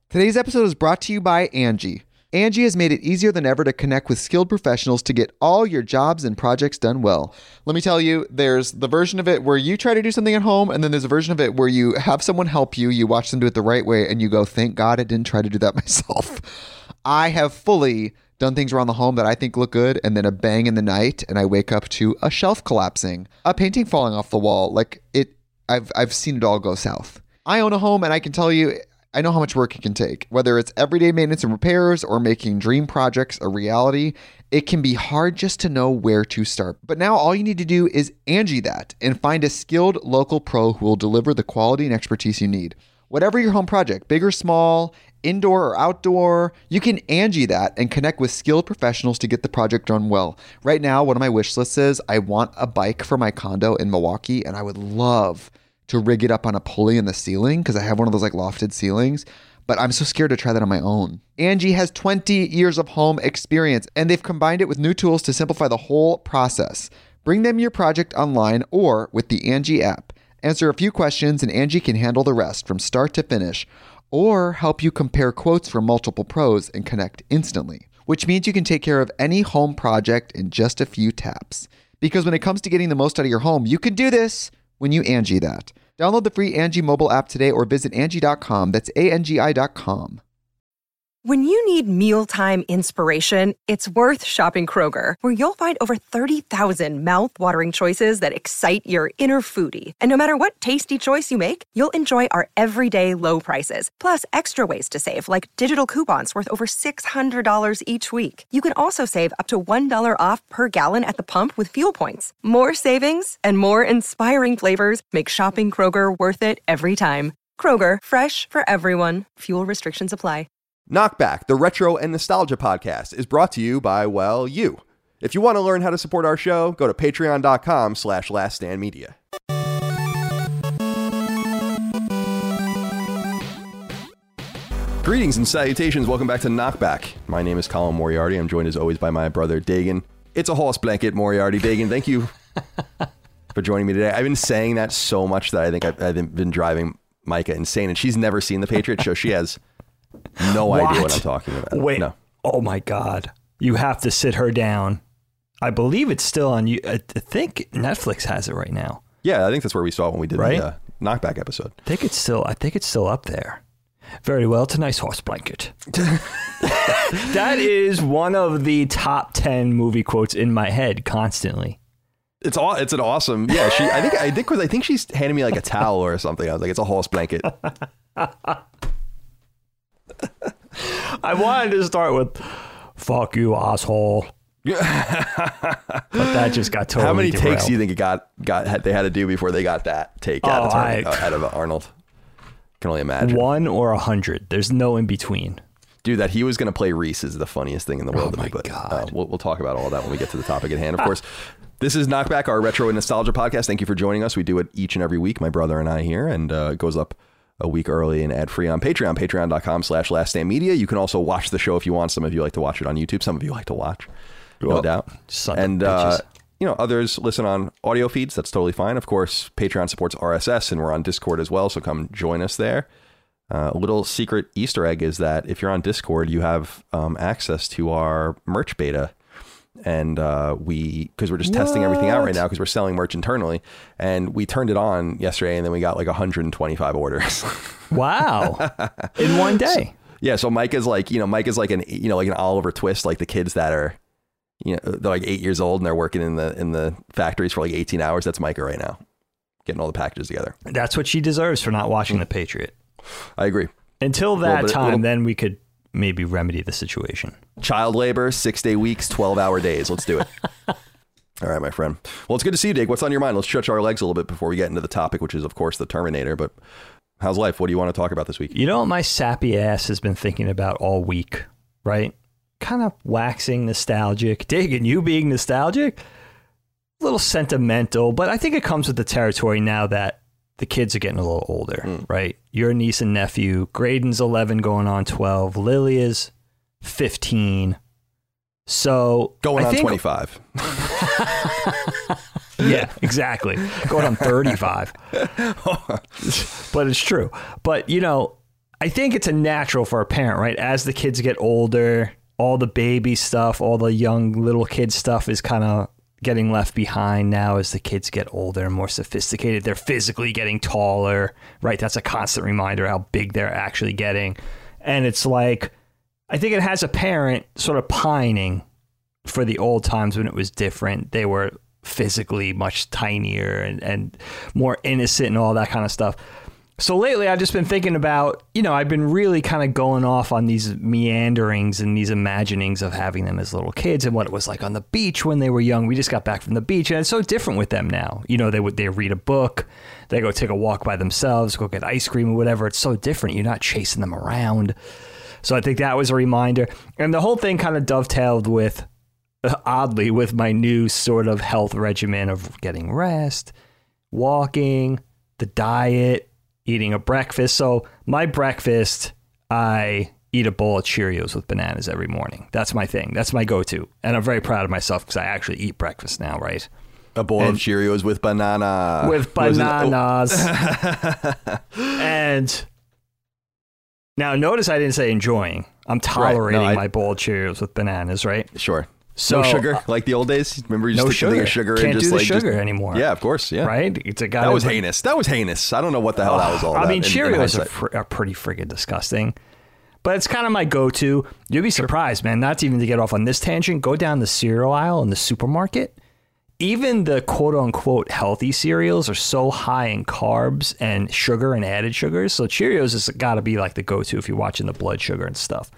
Today's episode is brought to you by Angie. Angie has made it easier than ever to connect with skilled professionals to get all your jobs and projects done well. Let me tell you, there's the version of it where you try to do something at home, and then there's a version of it where you have someone help you, you watch them do it the right way, and you go, thank God I didn't try to do that myself. I have fully done things around the home that I think look good, and then a bang in the night, and I wake up to a shelf collapsing, a painting falling off the wall. I've seen it all go south. I own a home, and I can tell you, I know how much work it can take. Whether it's everyday maintenance and repairs or making dream projects a reality, it can be hard just to know where to start. But now all you need to do is Angie that and find a skilled local pro who will deliver the quality and expertise you need. Whatever your home project, big or small, indoor or outdoor, you can Angie that and connect with skilled professionals to get the project done well. Right now, one of my wish lists is I want a bike for my condo in Milwaukee, and I would love to rig it up on a pulley in the ceiling because I have one of those like lofted ceilings, but I'm so scared to try that on my own. Angie has 20 years of home experience, and they've combined it with new tools to simplify the whole process. Bring them your project online or with the Angie app. Answer a few questions and Angie can handle the rest from start to finish, or help you compare quotes from multiple pros and connect instantly, which means you can take care of any home project in just a few taps. Because when it comes to getting the most out of your home, you can do this when you Angie that. Download the free Angie mobile app today or visit Angie.com. That's ANGI.com. When you need mealtime inspiration, it's worth shopping Kroger, where you'll find over 30,000 mouth-watering choices that excite your inner foodie. And no matter what tasty choice you make, you'll enjoy our everyday low prices, plus extra ways to save, like digital coupons worth over $600 each week. You can also save up to $1 off per gallon at the pump with fuel points. More savings and more inspiring flavors make shopping Kroger worth it every time. Kroger, fresh for everyone. Fuel restrictions apply. Knockback, the retro and nostalgia podcast, is brought to you by, well, you. If you want to learn how to support our show, go to patreon.com/laststandmedia. Greetings and salutations. Welcome back to Knockback. My name is Colin Moriarty. I'm joined as always by my brother, Dagan. It's a horse blanket, Moriarty. Dagan, thank you for joining me today. I've been saying that so much that I think I've been driving Micah insane, and she's never seen the Patriot show. She has no idea what I'm talking about. Wait. No. Oh my God. You have to sit her down. I believe it's still on you. I think Netflix has it right now. Yeah, I think that's where we saw it when we did the Knockback episode. I think it's still up there. Very well. It's a nice horse blanket. That is one of the top 10 movie quotes in my head constantly. It's an awesome. Yeah, I think she's handing me like a towel or something. I was like, it's a horse blanket. I wanted to start with "fuck you, asshole," but that just got totally. How many derailed. takes do you think they had to do before they got that take out of Arnold? Can only imagine. 1 or 100. There's no in between. Dude, that he was going to play Reese is the funniest thing in the world. Oh my God. We'll talk about all that when we get to the topic at hand. Of course, this is Knockback, our retro and nostalgia podcast. Thank you for joining us. We do it each and every week, my brother and I here, and it goes up a week early and ad-free on Patreon, patreon.com/laststandmedia. You can also watch the show if you want. Some of you like to watch it on YouTube. Some of you like to watch, no doubt. And, others listen on audio feeds. That's totally fine. Of course, Patreon supports RSS, and we're on Discord as well, so come join us there. A little secret Easter egg is that if you're on Discord, you have access to our merch beta. And because we're just testing everything out right now because we're selling merch internally, and we turned it on yesterday, and then we got like 125 orders. Wow. In one day. Yeah. So Mike is like an Oliver Twist, like the kids that are, they're like 8 years old and they're working in the factories for like 18 hours. That's Micah right now, getting all the packages together. That's what she deserves for not watching The Patriot. I agree. Until that time, then we could maybe remedy the situation. Child labor, 6-day weeks, 12-hour days. Let's do it. All right, my friend. Well, it's good to see you, Dave. What's on your mind? Let's stretch our legs a little bit before we get into the topic, which is, of course, the Terminator. But how's life? What do you want to talk about this week? You know what my sappy ass has been thinking about all week, right? Kind of waxing nostalgic. Digging you being nostalgic? A little sentimental, but I think it comes with the territory now that the kids are getting a little older, right? Your niece and nephew, Graydon's 11 going on 12. Lily is 15. So going on 25. Yeah, exactly. Going on 35. But it's true. But, I think it's a natural for a parent, right? As the kids get older, all the baby stuff, all the young little kid stuff is kind of getting left behind now as the kids get older and more sophisticated. They're physically getting taller, right? That's a constant reminder how big they're actually getting. And it's like, I think it has a parent sort of pining for the old times when it was different. They were physically much tinier and more innocent and all that kind of stuff. So lately, I've just been thinking about, I've been really kind of going off on these meanderings and these imaginings of having them as little kids and what it was like on the beach when they were young. We just got back from the beach, and it's so different with them now. They read a book, they go take a walk by themselves, go get ice cream or whatever. It's so different. You're not chasing them around. So I think that was a reminder. And the whole thing kind of dovetailed with, oddly, with my new sort of health regimen of getting rest, walking, the diet, eating a breakfast. So my breakfast, I eat a bowl of Cheerios with bananas every morning. That's my thing. That's my go-to. And I'm very proud of myself because I actually eat breakfast now, right? A bowl of Cheerios with banana. With bananas. And now notice I didn't say enjoying. I'm tolerating my bowl of Cheerios with bananas, right? Sure. So, no sugar, like the old days. Remember, you just no took a thing of sugar Can't and just do the like sugar anymore. Yeah, of course. Yeah, right. It's a guy that was heinous. That was heinous. I don't know what the hell that was all about. I mean, Cheerios are pretty friggin' disgusting, but it's kind of my go-to. You'd be surprised, man. Not even to get off on this tangent. Go down the cereal aisle in the supermarket. Even the quote-unquote healthy cereals are so high in carbs and sugar and added sugars. So Cheerios has got to be like the go-to if you're watching the blood sugar and stuff.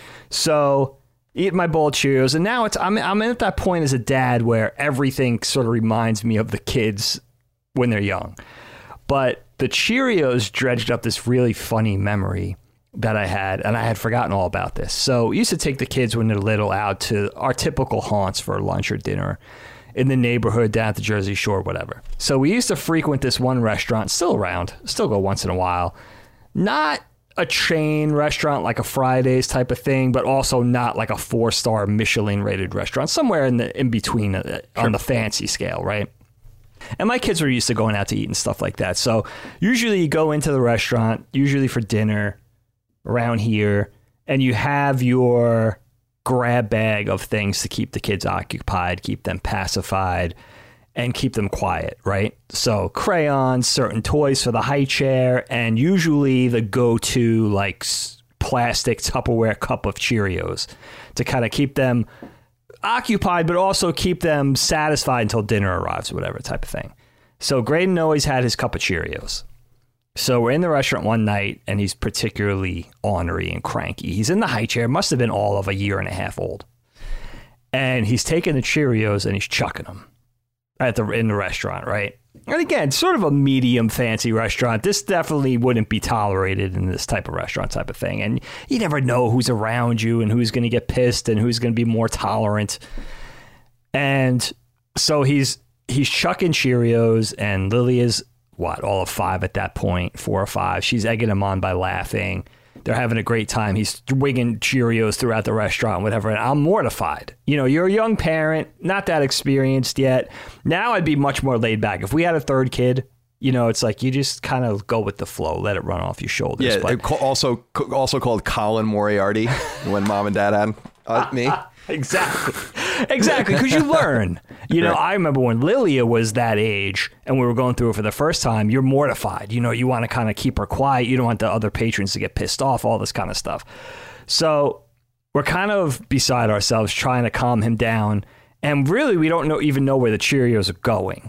So eat my bowl of Cheerios, and now I'm at that point as a dad where everything sort of reminds me of the kids when they're young. But the Cheerios dredged up this really funny memory that I had, and I had forgotten all about this. So we used to take the kids when they're little out to our typical haunts for lunch or dinner in the neighborhood down at the Jersey Shore, whatever. So we used to frequent this one restaurant, still around, still go once in a while. Not a chain restaurant like a Fridays type of thing, but also not like a 4-star Michelin rated restaurant, somewhere in between on the fancy scale, right? And my kids were used to going out to eat and stuff like that. So usually you go into the restaurant, usually for dinner around here, and you have your grab bag of things to keep the kids occupied, keep them pacified, and keep them quiet, right? So crayons, certain toys for the high chair, and usually the go-to like plastic Tupperware cup of Cheerios to kind of keep them occupied, but also keep them satisfied until dinner arrives, whatever type of thing. So Graydon always had his cup of Cheerios. So we're in the restaurant one night, and he's particularly ornery and cranky. He's in the high chair, must have been all of a year and a half old. And he's taking the Cheerios and he's chucking them in the restaurant, right? And again, sort of a medium fancy restaurant. This definitely wouldn't be tolerated in this type of restaurant type of thing. And you never know who's around you and who's going to get pissed and who's going to be more tolerant. And so he's chucking Cheerios, and Lily is, all of 5 at that point, 4 or 5. She's egging him on by laughing. They're having a great time. He's wigging Cheerios throughout the restaurant, whatever. And I'm mortified. You're a young parent, not that experienced yet. Now I'd be much more laid back. If we had a third kid, it's like you just kind of go with the flow, let it run off your shoulders. Yeah, but also called Colin Moriarty when mom and dad had me. Exactly. Because you learn. Right. I remember when Lilia was that age and we were going through it for the first time, you're mortified. You want to kind of keep her quiet. You don't want the other patrons to get pissed off, all this kind of stuff. So we're kind of beside ourselves trying to calm him down. And really, we don't even know where the Cheerios are going,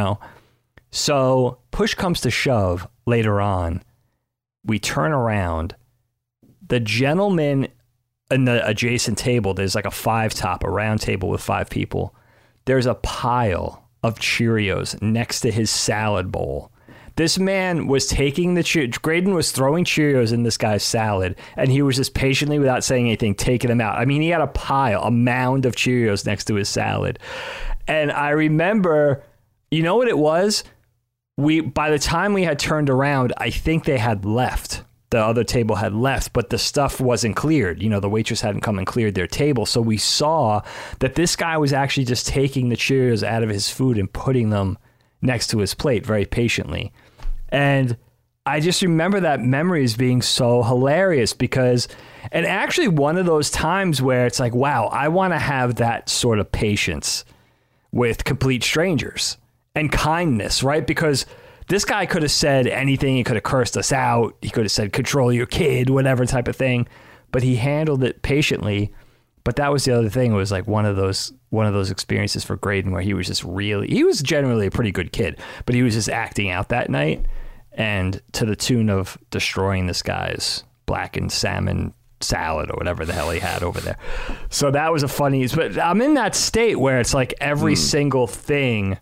So push comes to shove later on. We turn around. The gentleman in the adjacent table, there's like a round table with 5 people. There's a pile of Cheerios next to his salad bowl. This man was taking Graydon was throwing Cheerios in this guy's salad, and he was just patiently, without saying anything, taking them out. I mean, he had a mound of Cheerios next to his salad. And I remember, you know what it was? By the time we had turned around, I think they had left. The other table had left, but the stuff wasn't cleared. The waitress hadn't come and cleared their table. So we saw that this guy was actually just taking the Cheerios out of his food and putting them next to his plate very patiently. And I just remember that memory as being so hilarious because, and actually one of those times where it's like, wow, I want to have that sort of patience with complete strangers and kindness, right? Because this guy could have said anything. He could have cursed us out. He could have said, control your kid, whatever type of thing. But he handled it patiently. But that was the other thing. It was like one of those experiences for Graydon where he was just he was generally a pretty good kid, but he was just acting out that night. And to the tune of destroying this guy's blackened salmon salad or whatever the hell he had over there. So that was a funny, but I'm in that state where it's like every single thing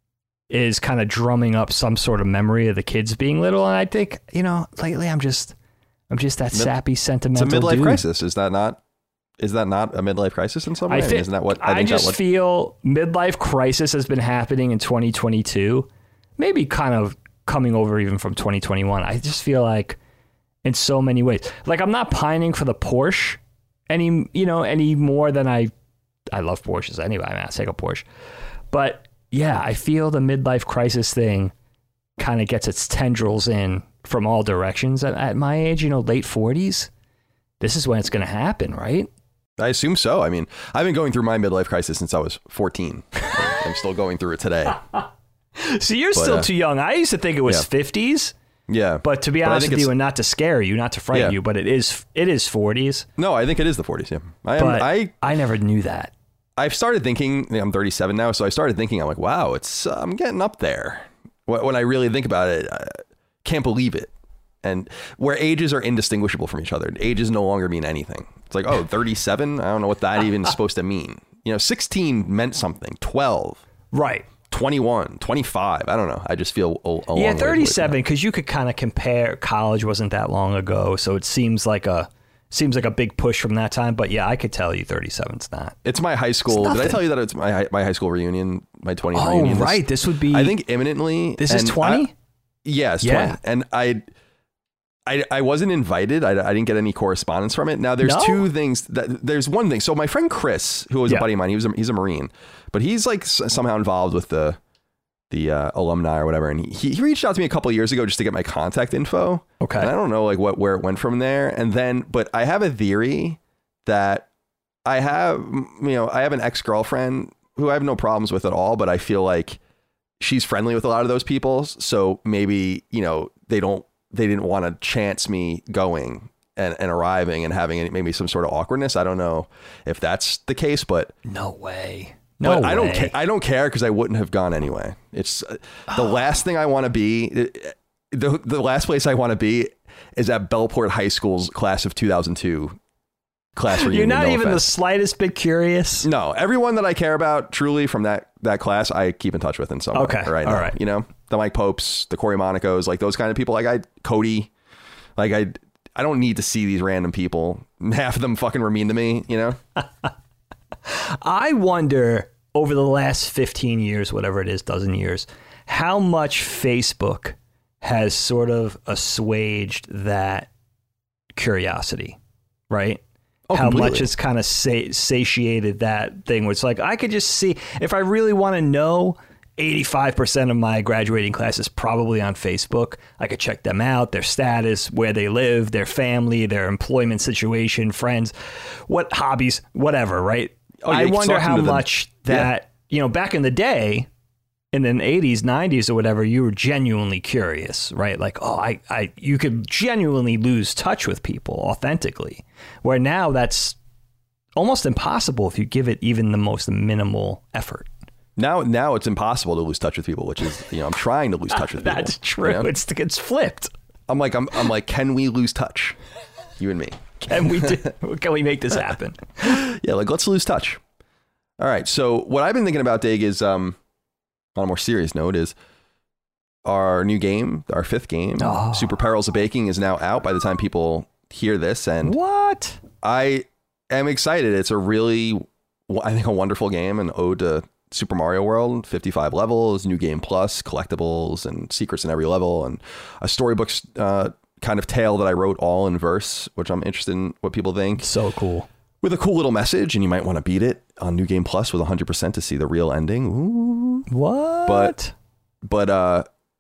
is kind of drumming up some sort of memory of the kids being little. And I think, lately I'm just that sappy, sentimental It's a midlife dude. crisis. Is that not a midlife crisis in some way? Isn't that what I just feel midlife crisis has been happening in 2022, maybe kind of coming over even from 2021. I just feel like in so many ways, like I'm not pining for the Porsche any more than I love Porsches anyway. I mean, I'll take a Porsche, but yeah, I feel the midlife crisis thing kind of gets its tendrils in from all directions at my age, late 40s. This is when it's going to happen, right? I assume so. I mean, I've been going through my midlife crisis since I was 14. I'm still going through it today. So you're still too young. I used to think it was 50s. Yeah. But to be honest with you, and not to scare you, not to frighten you, but it is 40s. No, I think it is the 40s. Yeah. I never knew that. I've started thinking, I'm 37 now. So I started thinking, I'm like, wow, I'm getting up there. When I really think about it, I can't believe it. And where ages are indistinguishable from each other. Ages no longer mean anything. It's like, 37. I don't know what that even is supposed to mean. 16 meant something. 12. Right. 21, 25. I don't know. I just feel a long Yeah, 37, because you could kind of compare. College wasn't that long ago, so it seems like a big push from that time. But yeah, I could tell you 37's not. It's my high school. Did I tell you that it's my high school reunion, my 20th reunion? Oh, right. This would be, I think, imminently. This is 20? Yeah, it's 20. And I wasn't invited. I didn't get any correspondence from it. Now, there's two things. There's one thing. So my friend Chris, who was a buddy of mine, he's a Marine, but he's like somehow involved with the alumni or whatever. And he reached out to me a couple of years ago just to get my contact info. Okay. And I don't know like where it went from there. And then, but I have a theory that I have an ex-girlfriend who I have no problems with at all, but I feel like she's friendly with a lot of those people. So maybe, they didn't want to chance me going and arriving and having maybe some sort of awkwardness. I don't know if that's the case, but no way. I don't care because I wouldn't have gone anyway. It's the last thing I want to be. The last place I want to be is at Bellport High School's class of 2002 class reunion. You're not even the slightest bit curious. No, everyone that I care about truly from that class, I keep in touch with in some way. Okay. Right. All right. The Mike Popes, the Corey Monicos, like those kind of people. Like Cody, like I don't need to see these random people. Half of them fucking were mean to me, I wonder over the last 15 years, whatever it is, dozen years, how much Facebook has sort of assuaged that curiosity, right? How completely. much it's kind of satiated that thing where it's like, I could just see, if I really want to know, 85% of my graduating class is probably on Facebook. I could check them out, their status, where they live, their family, their employment situation, friends, what hobbies, whatever, right? I wonder how much that, back in the day, in the 80s, 90s or whatever, you were genuinely curious, right? Like, you could genuinely lose touch with people authentically, where now that's almost impossible if you give it even the most minimal effort. Now it's impossible to lose touch with people, which is, I'm trying to lose touch with people. That's true. It's flipped. I'm like, can we lose touch? You and me. Can we make this happen? Yeah, like let's lose touch. All right. So what I've been thinking about, Dig, is on a more serious note, is our new game, our 5th game, Super Perils of Baking, is now out by the time people hear this. And what? I am excited. It's a really, I think, a wonderful game, an ode to Super Mario World. 55 levels, new game plus, collectibles and secrets in every level, and a storybook kind of tale that I wrote all in verse, which I'm interested in what people think. So cool. With a cool little message, and you might want to beat it on New Game Plus with 100% to see the real ending. Ooh. What? But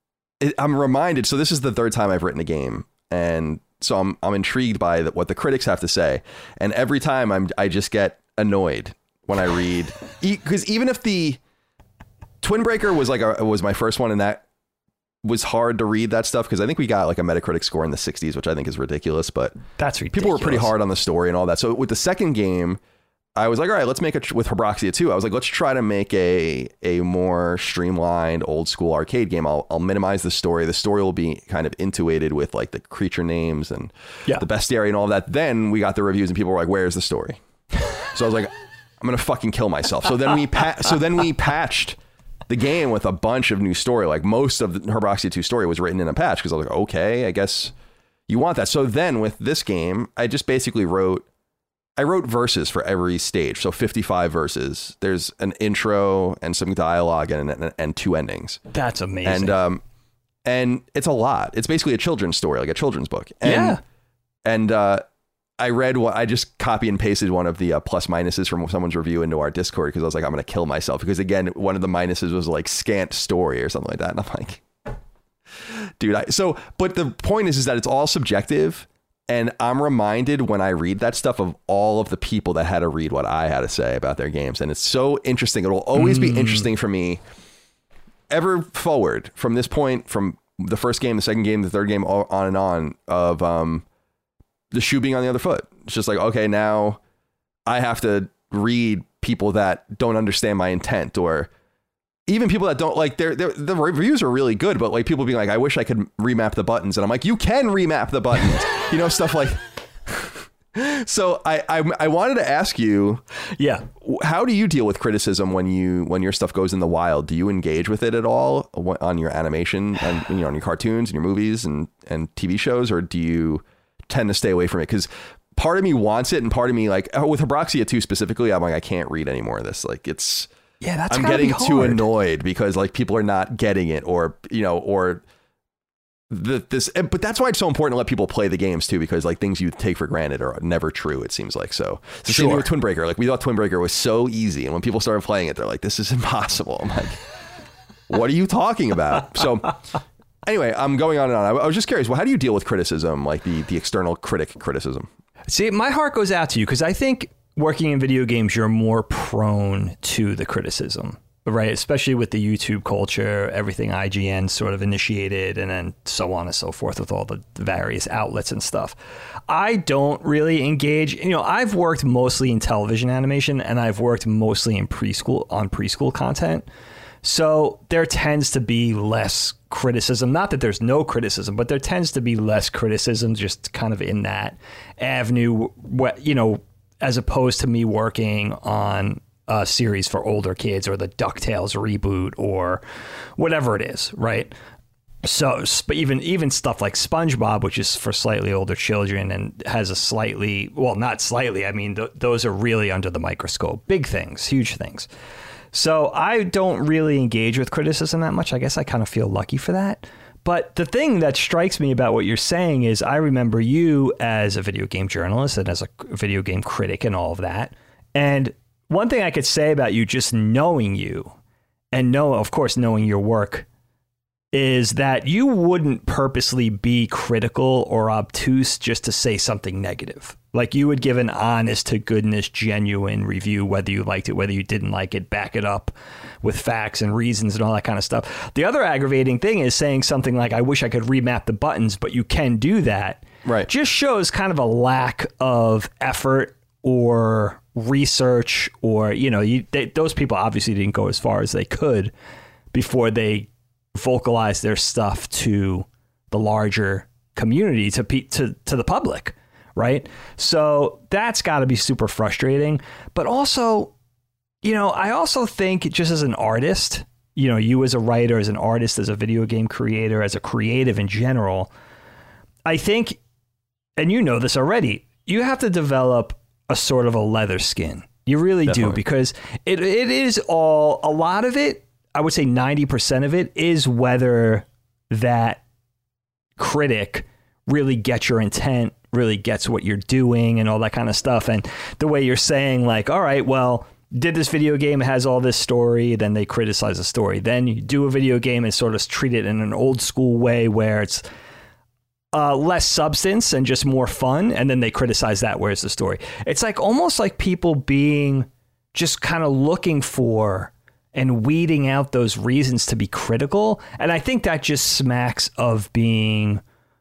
I'm reminded. So this is the third time I've written a game, and so I'm intrigued by what the critics have to say. And every time I just get annoyed when I read, because even if the Twin Breaker was was my first one, and that was hard to read that stuff, because I think we got like a Metacritic score in the 60s, which I think is ridiculous, but that's ridiculous. People were pretty hard on the story and all that. So with the second game, I was like, all right, let's make it with Hebroxia 2. I was like, let's try to make a more streamlined old school arcade game. I'll minimize the story. The story will be kind of intuited with like the creature names and the bestiary and all that. Then we got the reviews and people were like, where's the story? So I was like, I'm going to fucking kill myself. So then we patched the game with a bunch of new story. Like most of the Hebroxia 2 story was written in a patch, because I was like, okay, I guess you want that. So then with this game, I just basically wrote verses for every stage. So 55 verses. There's an intro and some dialogue and 2 endings. That's amazing. And it's a lot. It's basically a children's story, like a children's book. And I read I just copy and pasted one of the plus minuses from someone's review into our Discord, because I was like, I'm going to kill myself, because again, one of the minuses was like scant story or something like that. And I'm like, dude, but the point is that it's all subjective. And I'm reminded when I read that stuff of all of the people that had to read what I had to say about their games. And it's so interesting. It'll always be interesting for me ever forward from this point, from the first game, the second game, the third game, on and on, of the shoe being on the other foot. It's just like, okay, now I have to read people that don't understand my intent, or even people that don't like the reviews are really good, but like people being like, I wish I could remap the buttons. And I'm like, you can remap the buttons, stuff like. So I wanted to ask you, how do you deal with criticism when your stuff goes in the wild? Do you engage with it at all on your animation and on your cartoons and your movies and TV shows, or do you tend to stay away from it? Because part of me wants it, and part of me, like with Hebroxia 2 specifically, I'm like, I can't read any more of this. Like I'm getting too annoyed because like people are not getting it, or but that's why it's so important to let people play the games too, because like things you take for granted are never true, it seems like. So it's the same thing with Twin Breaker. Like we thought Twin Breaker was so easy, and when people started playing it, they're like, this is impossible. I'm like, what are you talking about? So anyway, I'm going on and on. I was just curious, well, how do you deal with criticism, like the external critic criticism? See, my heart goes out to you, because I think working in video games, you're more prone to the criticism, right? Especially with the YouTube culture, everything IGN sort of initiated, and then so on and so forth with all the various outlets and stuff. I don't really engage. I've worked mostly in television animation, and I've worked mostly in preschool content. So there tends to be less criticism. Not that there's no criticism, but there tends to be less criticism just kind of in that avenue, as opposed to me working on a series for older kids, or the DuckTales reboot, or whatever it is, right? So, but even stuff like SpongeBob, which is for slightly older children and has a not slightly, I mean, those are really under the microscope. Big things, huge things. So I don't really engage with criticism that much. I guess I kind of feel lucky for that. But the thing that strikes me about what you're saying is I remember you as a video game journalist and as a video game critic and all of that. And one thing I could say about you, just knowing you and knowing your work, is that you wouldn't purposely be critical or obtuse just to say something negative. Like you would give an honest to goodness, genuine review, whether you liked it, whether you didn't like it, back it up with facts and reasons and all that kind of stuff. The other aggravating thing is saying something like, I wish I could remap the buttons, but you can do that. Right. Just shows kind of a lack of effort or research, or, those people obviously didn't go as far as they could before they vocalize their stuff to the larger community, to the public, right? So that's got to be super frustrating. But also, I also think just as an artist, you as a writer, as an artist, as a video game creator, as a creative in general, I think, and you know this already, you have to develop a sort of a leather skin. You really do, because it is a lot of it, I would say 90% of it, is whether that critic really gets your intent, really gets what you're doing and all that kind of stuff. And the way you're saying, like, all right, well, did this video game, it has all this story, then they criticize the story. Then you do a video game and sort of treat it in an old school way where it's less substance and just more fun, and then they criticize that. Where's the story? It's like almost like people being just kind of looking for and weeding out those reasons to be critical. And I think that just smacks of being,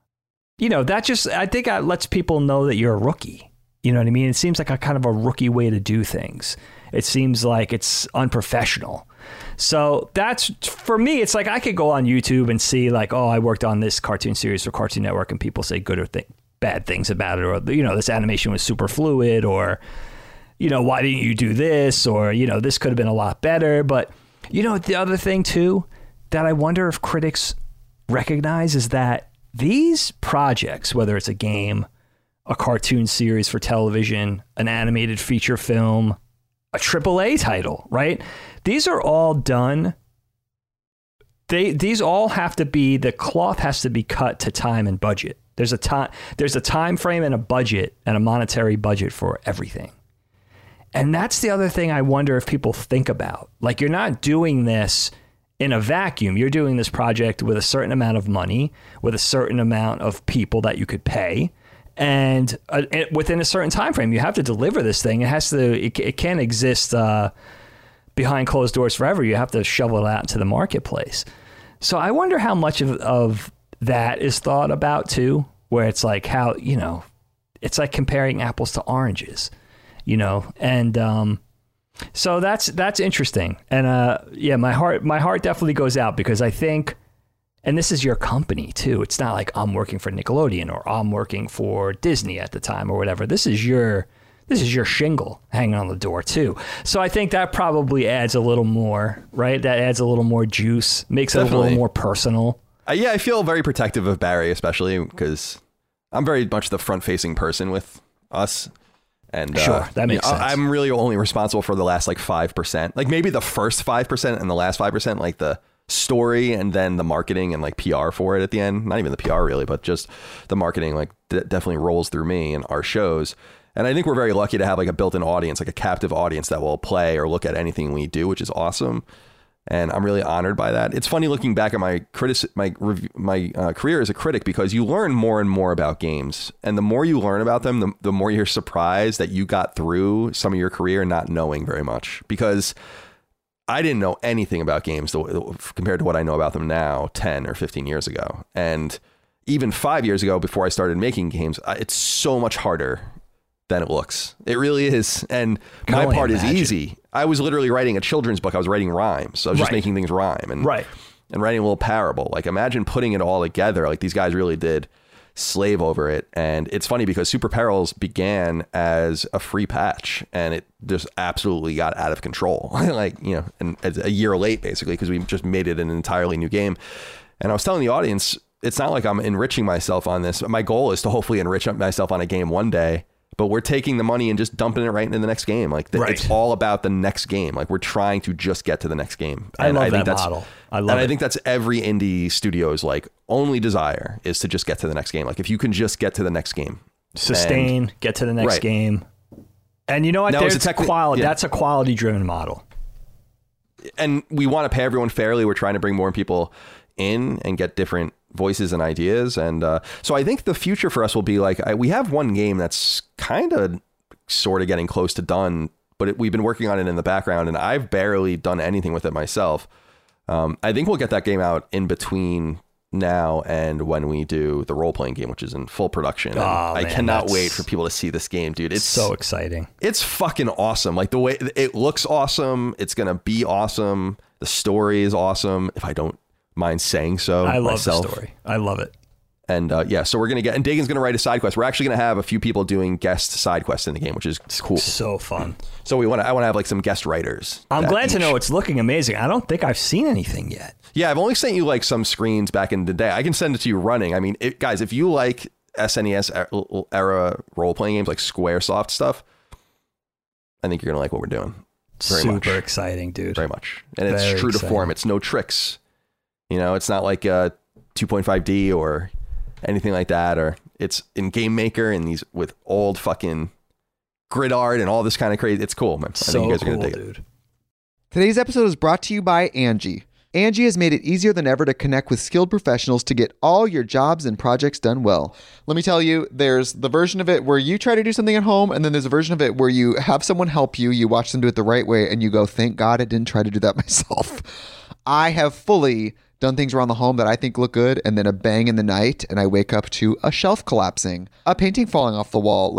I think that lets people know that you're a rookie. You know what I mean? It seems like a kind of a rookie way to do things. It seems like it's unprofessional. So that's, for me, it's like I could go on YouTube and see like, oh, I worked on this cartoon series for Cartoon Network, and people say good or bad things about it, or, this animation was super fluid, or, why didn't you do this? Or, this could have been a lot better. But, the other thing too, that I wonder if critics recognize is that these projects, whether it's a game, a cartoon series for television, an animated feature film, a AAA title, right? These are all done. These all have to be, the cloth has to be cut to time and budget. There's a time frame and a budget and a monetary budget for everything. And that's the other thing I wonder if people think about. Like, you're not doing this in a vacuum. You're doing this project with a certain amount of money, with a certain amount of people that you could pay. And within a certain time frame, you have to deliver this thing. It can't exist behind closed doors forever. You have to shovel it out into the marketplace. So I wonder how much of that is thought about too, where it's like how, it's like comparing apples to oranges, and so that's interesting. And my heart definitely goes out, because I think, and this is your company too. It's not like I'm working for Nickelodeon or I'm working for Disney at the time or whatever. This is your shingle hanging on the door too. So I think that probably adds a little more, right? That adds a little more juice, makes it a little more personal. I feel very protective of Barry, especially because I'm very much the front-facing person with us. And sure, that makes sense. I'm really only responsible for the last 5%, like maybe the first 5% and the last 5%, like the story and then the marketing and PR for it at the end. Not even the PR really, but just the marketing definitely rolls through me and our shows. And I think we're very lucky to have a built-in audience, like a captive audience that will play or look at anything we do, which is awesome. And I'm really honored by that. It's funny looking back at my career as a critic, because you learn more and more about games. And the more you learn about them, the more you're surprised that you got through some of your career not knowing very much. Because I didn't know anything about games compared to what I know about them now 10 or 15 years ago. And even 5 years ago, before I started making games, it's so much harder than it looks. It really is. And my part is easy. I was literally writing a children's book. I was writing rhymes. So I was just making things rhyme and writing a little parable. Imagine putting it all together. These guys really did slave over it. And it's funny because Super Perils began as a free patch, and it just absolutely got out of control. And a year late, basically, because we just made it an entirely new game. And I was telling the audience, it's not like I'm enriching myself on this. My goal is to hopefully enrich myself on a game one day. But we're taking the money and just dumping it right into the next game. It's all about the next game. We're trying to just get to the next game. And I love that model. I think that's every indie studio's only desire is to just get to the next game. If you can just get to the next game, sustain, get to the next game. And you know what? There's quality. Yeah. That's a quality driven model. And we want to pay everyone fairly. We're trying to bring more people in and get different voices and ideas. And so I think the future for us will be we have one game that's kind of sort of getting close to done, but we've been working on it in the background, and I've barely done anything with it myself. I think we'll get that game out in between now and when we do the role-playing game, which is in full production. I cannot wait for people to see this game, dude. It's so exciting. It's fucking awesome. The way it looks awesome. It's going to be awesome. The story is awesome. If I don't mind saying so. I love myself. the story. I love it. And so we're going to and Dagan's going to write a side quest. We're actually going to have a few people doing guest side quests in the game, which is cool. So fun. So I want to have some guest writers. I'm glad to know it's looking amazing. I don't think I've seen anything yet. Yeah, I've only sent you some screens back in the day. I can send it to you running. I mean, guys, if you like SNES era role-playing games, Squaresoft stuff, I think you're going to like what we're doing. Super exciting, dude. Very much. And it's true to form. It's no tricks. It's not like 2.5D or anything like that, or it's in Game Maker and these with old fucking grid art and all this kind of crazy. It's cool, man. I think you guys are going to dig it. Today's episode is brought to you by Angie. Angie has made it easier than ever to connect with skilled professionals to get all your jobs and projects done well. Let me tell you, there's the version of it where you try to do something at home, and then there's a version of it where you have someone help you, you watch them do it the right way, and you go, thank God I didn't try to do that myself. I have fully done things around the home that I think look good, and then a bang in the night, and I wake up to a shelf collapsing, a painting falling off the wall.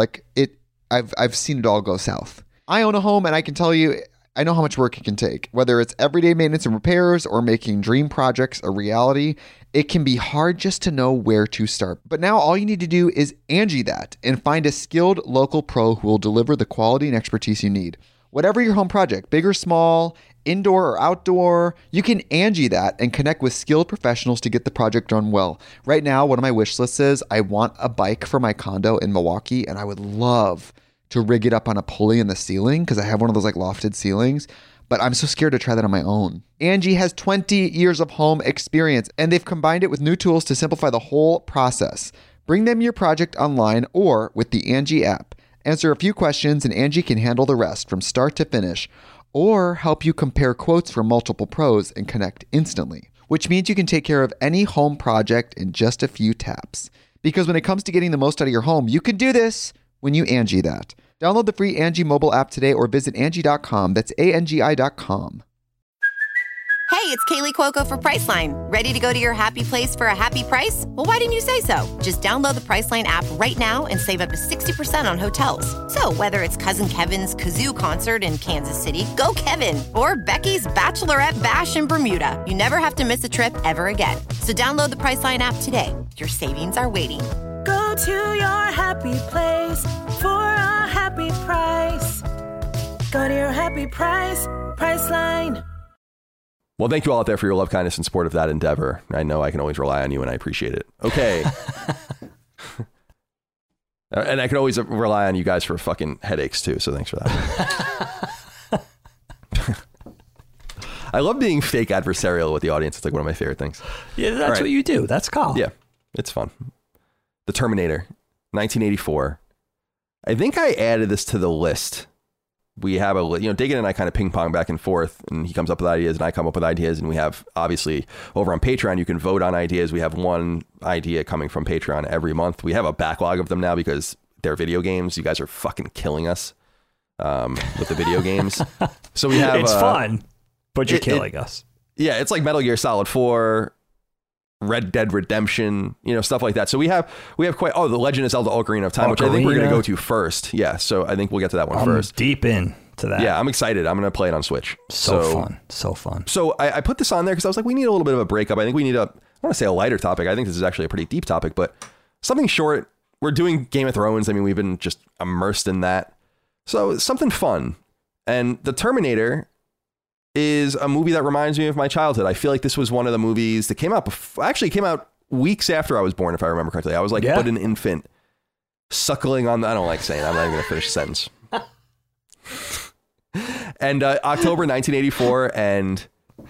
I've seen it all go south. I own a home, and I can tell you, I know how much work it can take. Whether it's everyday maintenance and repairs or making dream projects a reality, it can be hard just to know where to start. But now all you need to do is Angie that and find a skilled local pro who will deliver the quality and expertise you need. Whatever your home project, big or small, indoor or outdoor, you can Angie that and connect with skilled professionals to get the project done well. Right now, one of my wish lists is I want a bike for my condo in Milwaukee, and I would love to rig it up on a pulley in the ceiling because I have one of those like lofted ceilings, but I'm so scared to try that on my own. Angie has 20 years of home experience, and they've combined it with new tools to simplify the whole process. Bring them your project online or with the Angie app. Answer a few questions and Angie can handle the rest from start to finish, or help you compare quotes from multiple pros and connect instantly, which means you can take care of any home project in just a few taps. Because when it comes to getting the most out of your home, you can do this when you Angie that. Download the free Angie mobile app today or visit Angie.com. That's ANGI.com. Hey, it's Kaylee Cuoco for Priceline. Ready to go to your happy place for a happy price? Well, why didn't you say so? Just download the Priceline app right now and save up to 60% on hotels. So whether it's Cousin Kevin's Kazoo Concert in Kansas City, go Kevin, or Becky's Bachelorette Bash in Bermuda, you never have to miss a trip ever again. So download the Priceline app today. Your savings are waiting. Go to your happy place for a happy price. Go to your happy price, Priceline. Well, thank you all out there for your love, kindness, and support of that endeavor. I know I can always rely on you, and I appreciate it. Okay. And I can always rely on you guys for fucking headaches, too, so thanks for that. I love being fake adversarial with the audience. It's like one of my favorite things. Yeah, that's what you do. That's Kyle. Yeah, it's fun. The Terminator, 1984. I think I added this to the list. We have Dagan and I kind of ping pong back and forth, and he comes up with ideas and I come up with ideas, and we have, obviously, over on Patreon, you can vote on ideas. We have one idea coming from Patreon every month. We have a backlog of them now because they're video games. You guys are fucking killing us with the video games. So we have... It's fun, but you're killing us. Yeah, it's like Metal Gear Solid 4, Red Dead Redemption, stuff like that. So we have quite, The Legend of Zelda Ocarina of Time, which I think we're going to go to first. Yeah, so I think we'll get to that one first. Deep in to that. Yeah, I'm excited. I'm going to play it on Switch. So fun. So I put this on there because I was like, we need a little bit of a breakup. I think we need I want to say a lighter topic. I think this is actually a pretty deep topic, but something short. We're doing Game of Thrones. I mean, we've been just immersed in that. So something fun. And The Terminator is a movie that reminds me of my childhood. I feel like this was one of the movies that came out came out weeks after I was born, if I remember correctly. I was like but an infant suckling on I don't like saying I'm not even gonna finish the sentence. And October 1984, and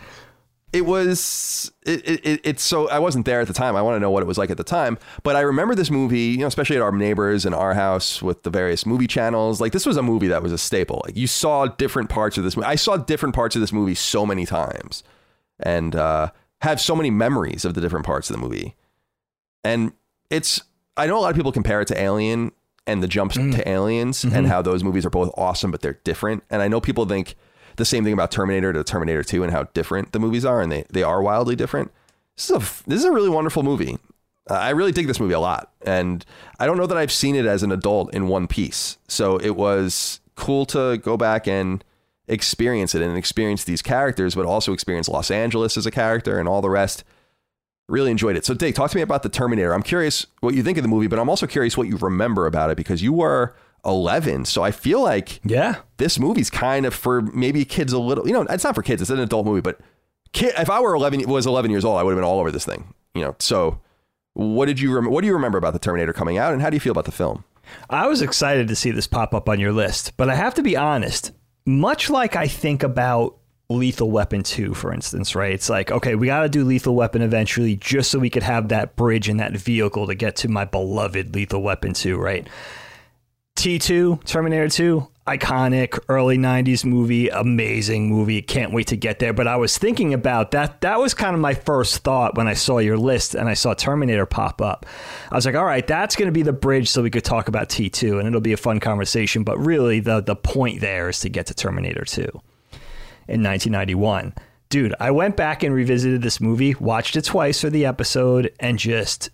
it's so I wasn't there at the time. I want to know what it was like at the time, but I remember this movie, especially at our neighbors in our house with the various movie channels. Like, this was a movie that was a staple. Like, you saw different parts of this movie. I saw different parts of this movie so many times, and have so many memories of the different parts of the movie. And I know a lot of people compare it to Alien and the jumps to Aliens and how those movies are both awesome, but they're different. And I know people think the same thing about Terminator to Terminator 2 and how different the movies are, and they are wildly different. This is a really wonderful movie. I really dig this movie a lot, and I don't know that I've seen it as an adult in one piece. So it was cool to go back and experience it and experience these characters, but also experience Los Angeles as a character and all the rest. Really enjoyed it. So Dave, talk to me about The Terminator. I'm curious what you think of the movie, but I'm also curious what you remember about it, because you were 11. So I feel like this movie's kind of for maybe kids a little, it's not for kids. It's an adult movie, but if I were 11 years old, I would have been all over this thing, So what do you remember about The Terminator coming out, and how do you feel about the film? I was excited to see this pop up on your list, but I have to be honest, much like I think about Lethal Weapon 2, for instance, right? It's like, okay, we got to do Lethal Weapon eventually just so we could have that bridge and that vehicle to get to my beloved Lethal Weapon 2, right? T2, Terminator 2, iconic early 90s movie, amazing movie. Can't wait to get there. But I was thinking about that. That was kind of my first thought when I saw your list and I saw Terminator pop up. I was like, all right, that's going to be the bridge so we could talk about T2 and it'll be a fun conversation. But really, the point there is to get to Terminator 2 in 1991. Dude, I went back and revisited this movie, watched it twice for the episode, and just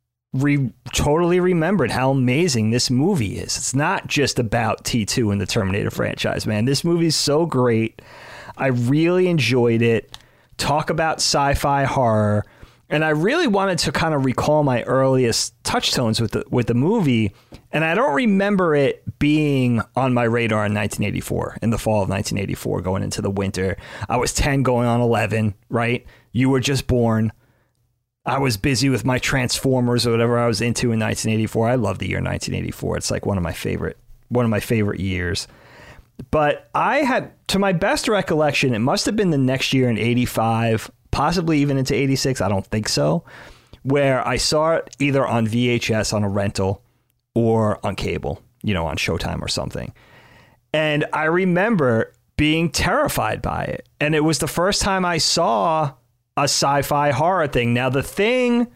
totally remembered how amazing this movie is. It's not just about T2 and the Terminator franchise, man. This movie's so great. I really enjoyed it. Talk about sci-fi horror. And I really wanted to kind of recall my earliest touchstones with the movie. And I don't remember it being on my radar in 1984, in the fall of 1984, going into the winter. I was 10 going on 11, right? You were just born. I was busy with my Transformers or whatever I was into in 1984. I love the year 1984. It's like one of my favorite years. But I had, to my best recollection, it must have been the next year in 85, possibly even into 86. I don't think so. Where I saw it either on VHS on a rental or on cable, on Showtime or something. And I remember being terrified by it. And it was the first time I saw a sci-fi horror thing. Now, The Thing,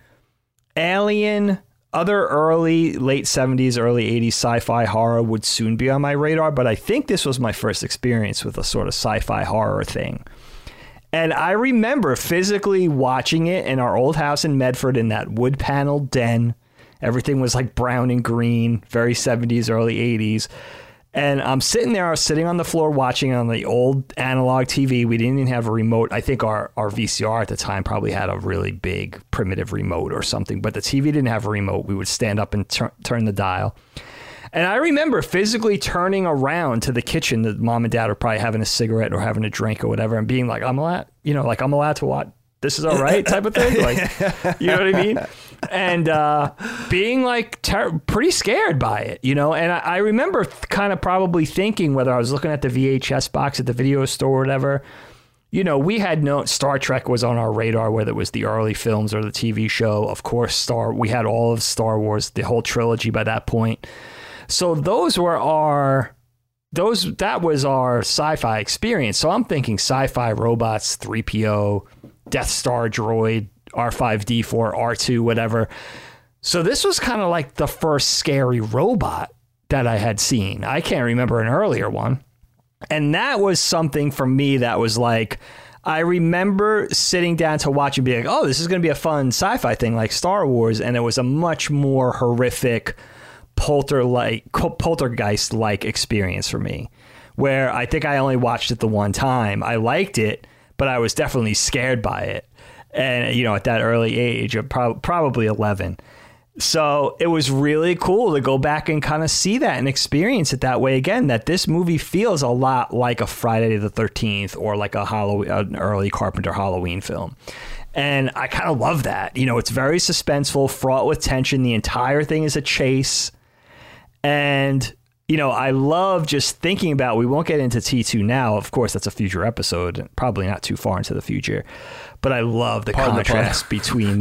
Alien, other late 70s, early 80s sci-fi horror would soon be on my radar, but I think this was my first experience with a sort of sci-fi horror thing. And I remember physically watching it in our old house in Medford in that wood paneled den. Everything was like brown and green, very 70s, early 80s. And I'm sitting there, I was sitting on the floor watching on the old analog TV. We didn't even have a remote. I think our VCR at the time probably had a really big primitive remote or something, but the TV didn't have a remote. We would stand up and turn the dial. And I remember physically turning around to the kitchen that mom and dad were probably having a cigarette or having a drink or whatever and being like, I'm allowed to watch. This is all right type of thing. Like, you know what I mean? And being like pretty scared by it, And I remember kind of probably thinking, whether I was looking at the VHS box at the video store or whatever, we had no Star Trek was on our radar, whether it was the early films or the TV show. Of course, we had all of Star Wars, the whole trilogy by that point. So that was our sci-fi experience. So I'm thinking sci-fi robots, 3PO, Death Star droid, R5D4, R2, whatever. So this was kind of like the first scary robot that I had seen. I can't remember an earlier one. And that was something for me that was like, I remember sitting down to watch and being like, oh, this is going to be a fun sci-fi thing like Star Wars. And it was a much more horrific poltergeist-like experience for me, where I think I only watched it the one time. I liked it, but I was definitely scared by it. And, at that early age of probably 11. So it was really cool to go back and kind of see that and experience it that way again, that this movie feels a lot like a Friday the 13th or like an early Carpenter Halloween film. And I kind of love that. It's very suspenseful, fraught with tension. The entire thing is a chase. And, I love just thinking about, we won't get into T2 now. Of course, that's a future episode, probably not too far into the future. But I love the contrast between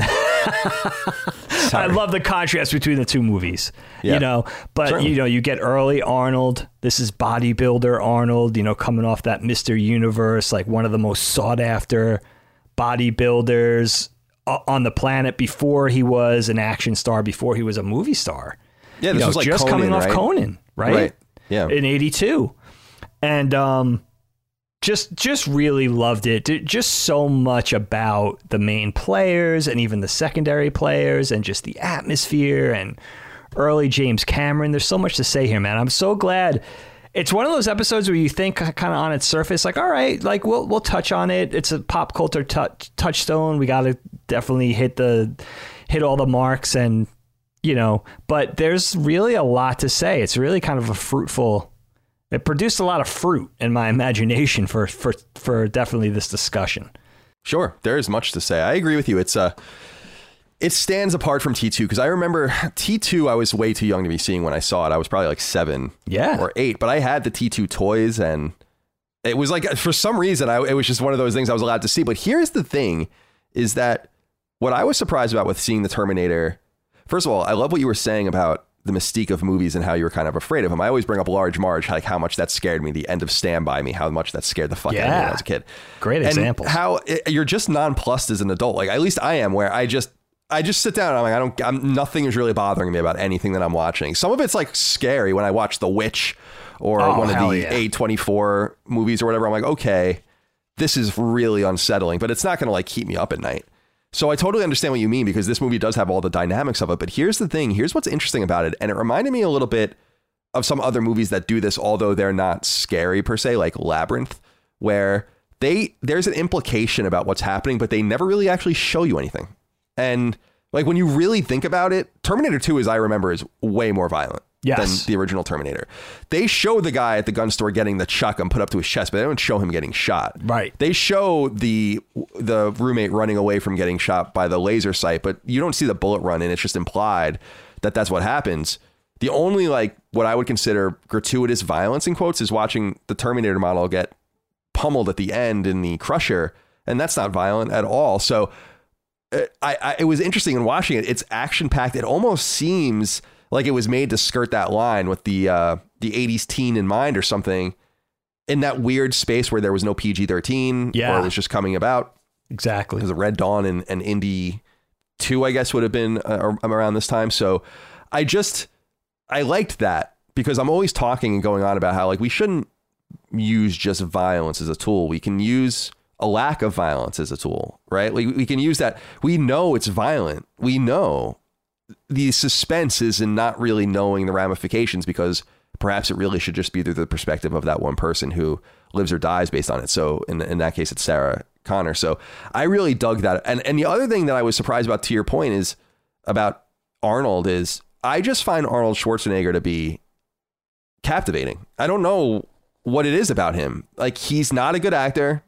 I love the contrast between the two movies. Yeah. But certainly. You get early Arnold. This is bodybuilder Arnold, coming off that Mr. Universe, like one of the most sought after bodybuilders on the planet before he was an action star, before he was a movie star. Yeah, this was like just Conan, coming off right? Conan, right? Yeah. In 82. And just really loved it. Just so much about the main players and even the secondary players and just the atmosphere and early James Cameron. There's so much to say here, man. I'm so glad. It's one of those episodes where you think kind of on its surface, like, all right, like we'll touch on it. It's a pop culture touchstone. We got to definitely hit all the marks and, but there's really a lot to say. It's really kind of it produced a lot of fruit in my imagination for definitely this discussion. Sure. There is much to say. I agree with you. It stands apart from T2 because I remember T2, I was way too young to be seeing when I saw it. I was probably like 7 or 8, but I had the T2 toys and it was like, for some reason, it was just one of those things I was allowed to see. But here's the thing is that what I was surprised about with seeing the Terminator, first of all, I love what you were saying about the mystique of movies and how you were kind of afraid of them. I always bring up Large Marge, like how much that scared me, the end of Stand By Me, how much that scared the fuck out of me when I was a kid. Great example. How you're just nonplussed as an adult. Like, at least I am, where I just sit down and I'm like, nothing is really bothering me about anything that I'm watching. Some of it's like scary when I watch The Witch or one of the A24 movies or whatever. I'm like, okay, this is really unsettling, but it's not going to like keep me up at night. So I totally understand what you mean, because this movie does have all the dynamics of it. But here's the thing. Here's what's interesting about it. And it reminded me a little bit of some other movies that do this, although they're not scary per se, like Labyrinth, where there's an implication about what's happening, but they never really actually show you anything. And like, when you really think about it, Terminator 2, as I remember, is way more violent than the original Terminator. They show the guy at the gun store getting the shotgun put up to his chest, but they don't show him getting shot. Right. They show the roommate running away from getting shot by the laser sight, but you don't see the bullet run, and it's just implied that that's what happens. The only, like, what I would consider gratuitous violence in quotes is watching the Terminator model get pummeled at the end in the Crusher, and that's not violent at all. So it was interesting in watching it. It's action packed. It almost seems like it was made to skirt that line with the 80s teen in mind or something, in that weird space where there was no PG-13 or it was just coming about. Exactly. Because Red Dawn and Indy 2, I guess, would have been around this time. So I liked that, because I'm always talking and going on about how, like, we shouldn't use just violence as a tool. We can use a lack of violence as a tool, right? Like, we can use that. We know it's violent. We know the suspense is in not really knowing the ramifications, because perhaps it really should just be through the perspective of that one person who lives or dies based on it. So in that case, it's Sarah Connor. So I really dug that. And the other thing that I was surprised about, to your point, is about Arnold, is I just find Arnold Schwarzenegger to be captivating. I don't know what it is about him. Like, he's not a good actor.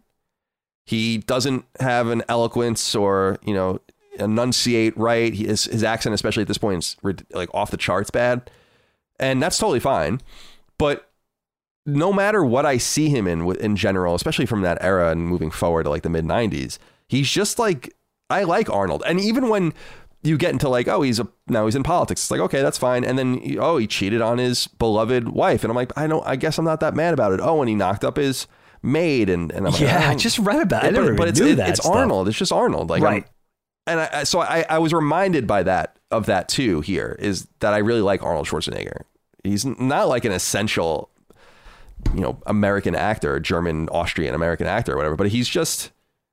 He doesn't have an eloquence or, enunciate right. His accent, especially at this point, is like off the charts bad, and that's totally fine. But no matter what I see him in general, especially from that era and moving forward to like the mid 90s, he's just like, I like Arnold. And even when you get into like, oh, now he's in politics, it's like, okay, that's fine. And then, he cheated on his beloved wife, and I'm like, I guess I'm not that mad about it. Oh, and he knocked up his maid, and I'm like, I just read about it. But it's Arnold. It's just Arnold. Like, right. And I was reminded by of that too here, is that I really like Arnold Schwarzenegger. He's not like an essential, American actor, German, Austrian American actor or whatever, but he's just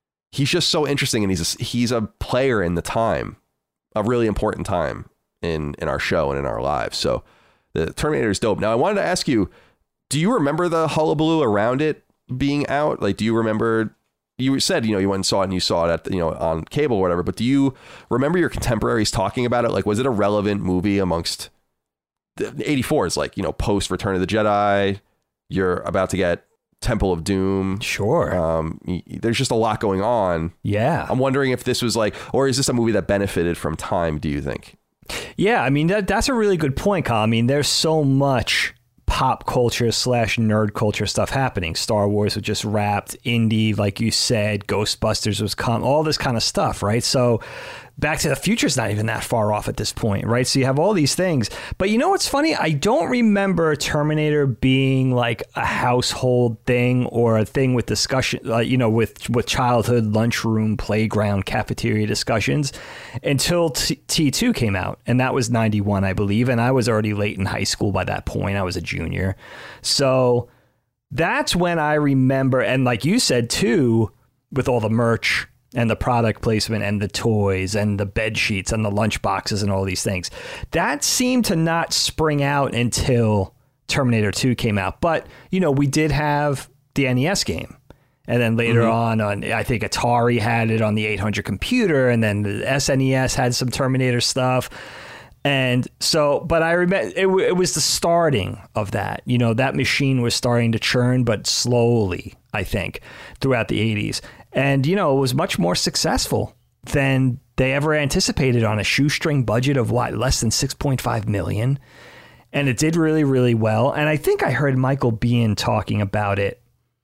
so interesting. And he's a player in the time, a really important time in our show and in our lives. So the Terminator is dope. Now, I wanted to ask you, do you remember the hullabaloo around it being out? Like, do you remember, you said, you went and saw it, and you saw it at, on cable or whatever, but do you remember your contemporaries talking about it? Like, was it a relevant movie amongst the 84 is like, post Return of the Jedi, you're about to get Temple of Doom. Sure. There's just a lot going on. Yeah. I'm wondering if this was like, or is this a movie that benefited from time, do you think? Yeah. I mean, that's a really good point, Kyle. I mean, there's so much pop culture / nerd culture stuff happening. Star Wars was just wrapped, Indy, like you said, Ghostbusters was all this kind of stuff, right? So Back to the Future is not even that far off at this point, right? So you have all these things. But you know what's funny? I don't remember Terminator being like a household thing or a thing with discussion, with childhood lunchroom, playground, cafeteria discussions until T2 came out. And that was 91, I believe. And I was already late in high school by that point. I was a junior. So that's when I remember. And like you said, too, with all the merch and the product placement and the toys and the bed sheets and the lunch boxes and all these things, that seemed to not spring out until Terminator 2 came out. But, we did have the NES game. And then later on, I think Atari had it on the 800 computer, and then the SNES had some Terminator stuff. And so, but I remember it was the starting of that. That machine was starting to churn, but slowly, I think, throughout the 80s. And, it was much more successful than they ever anticipated on a shoestring budget of less than $6.5 million. And it did really, really well. And I think I heard Michael Biehn talking about it,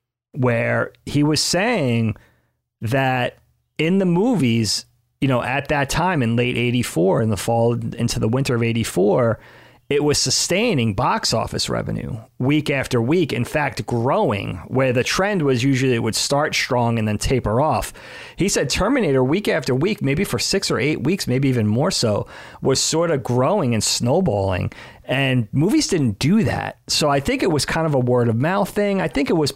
where he was saying that in the movies, at that time in late 84, in the fall into the winter of 84, it was sustaining box office revenue week after week. In fact, growing, where the trend was usually it would start strong and then taper off. He said Terminator week after week, maybe for 6 or 8 weeks, maybe even more so, was sort of growing and snowballing. And movies didn't do that. So I think it was kind of a word of mouth thing. I think it was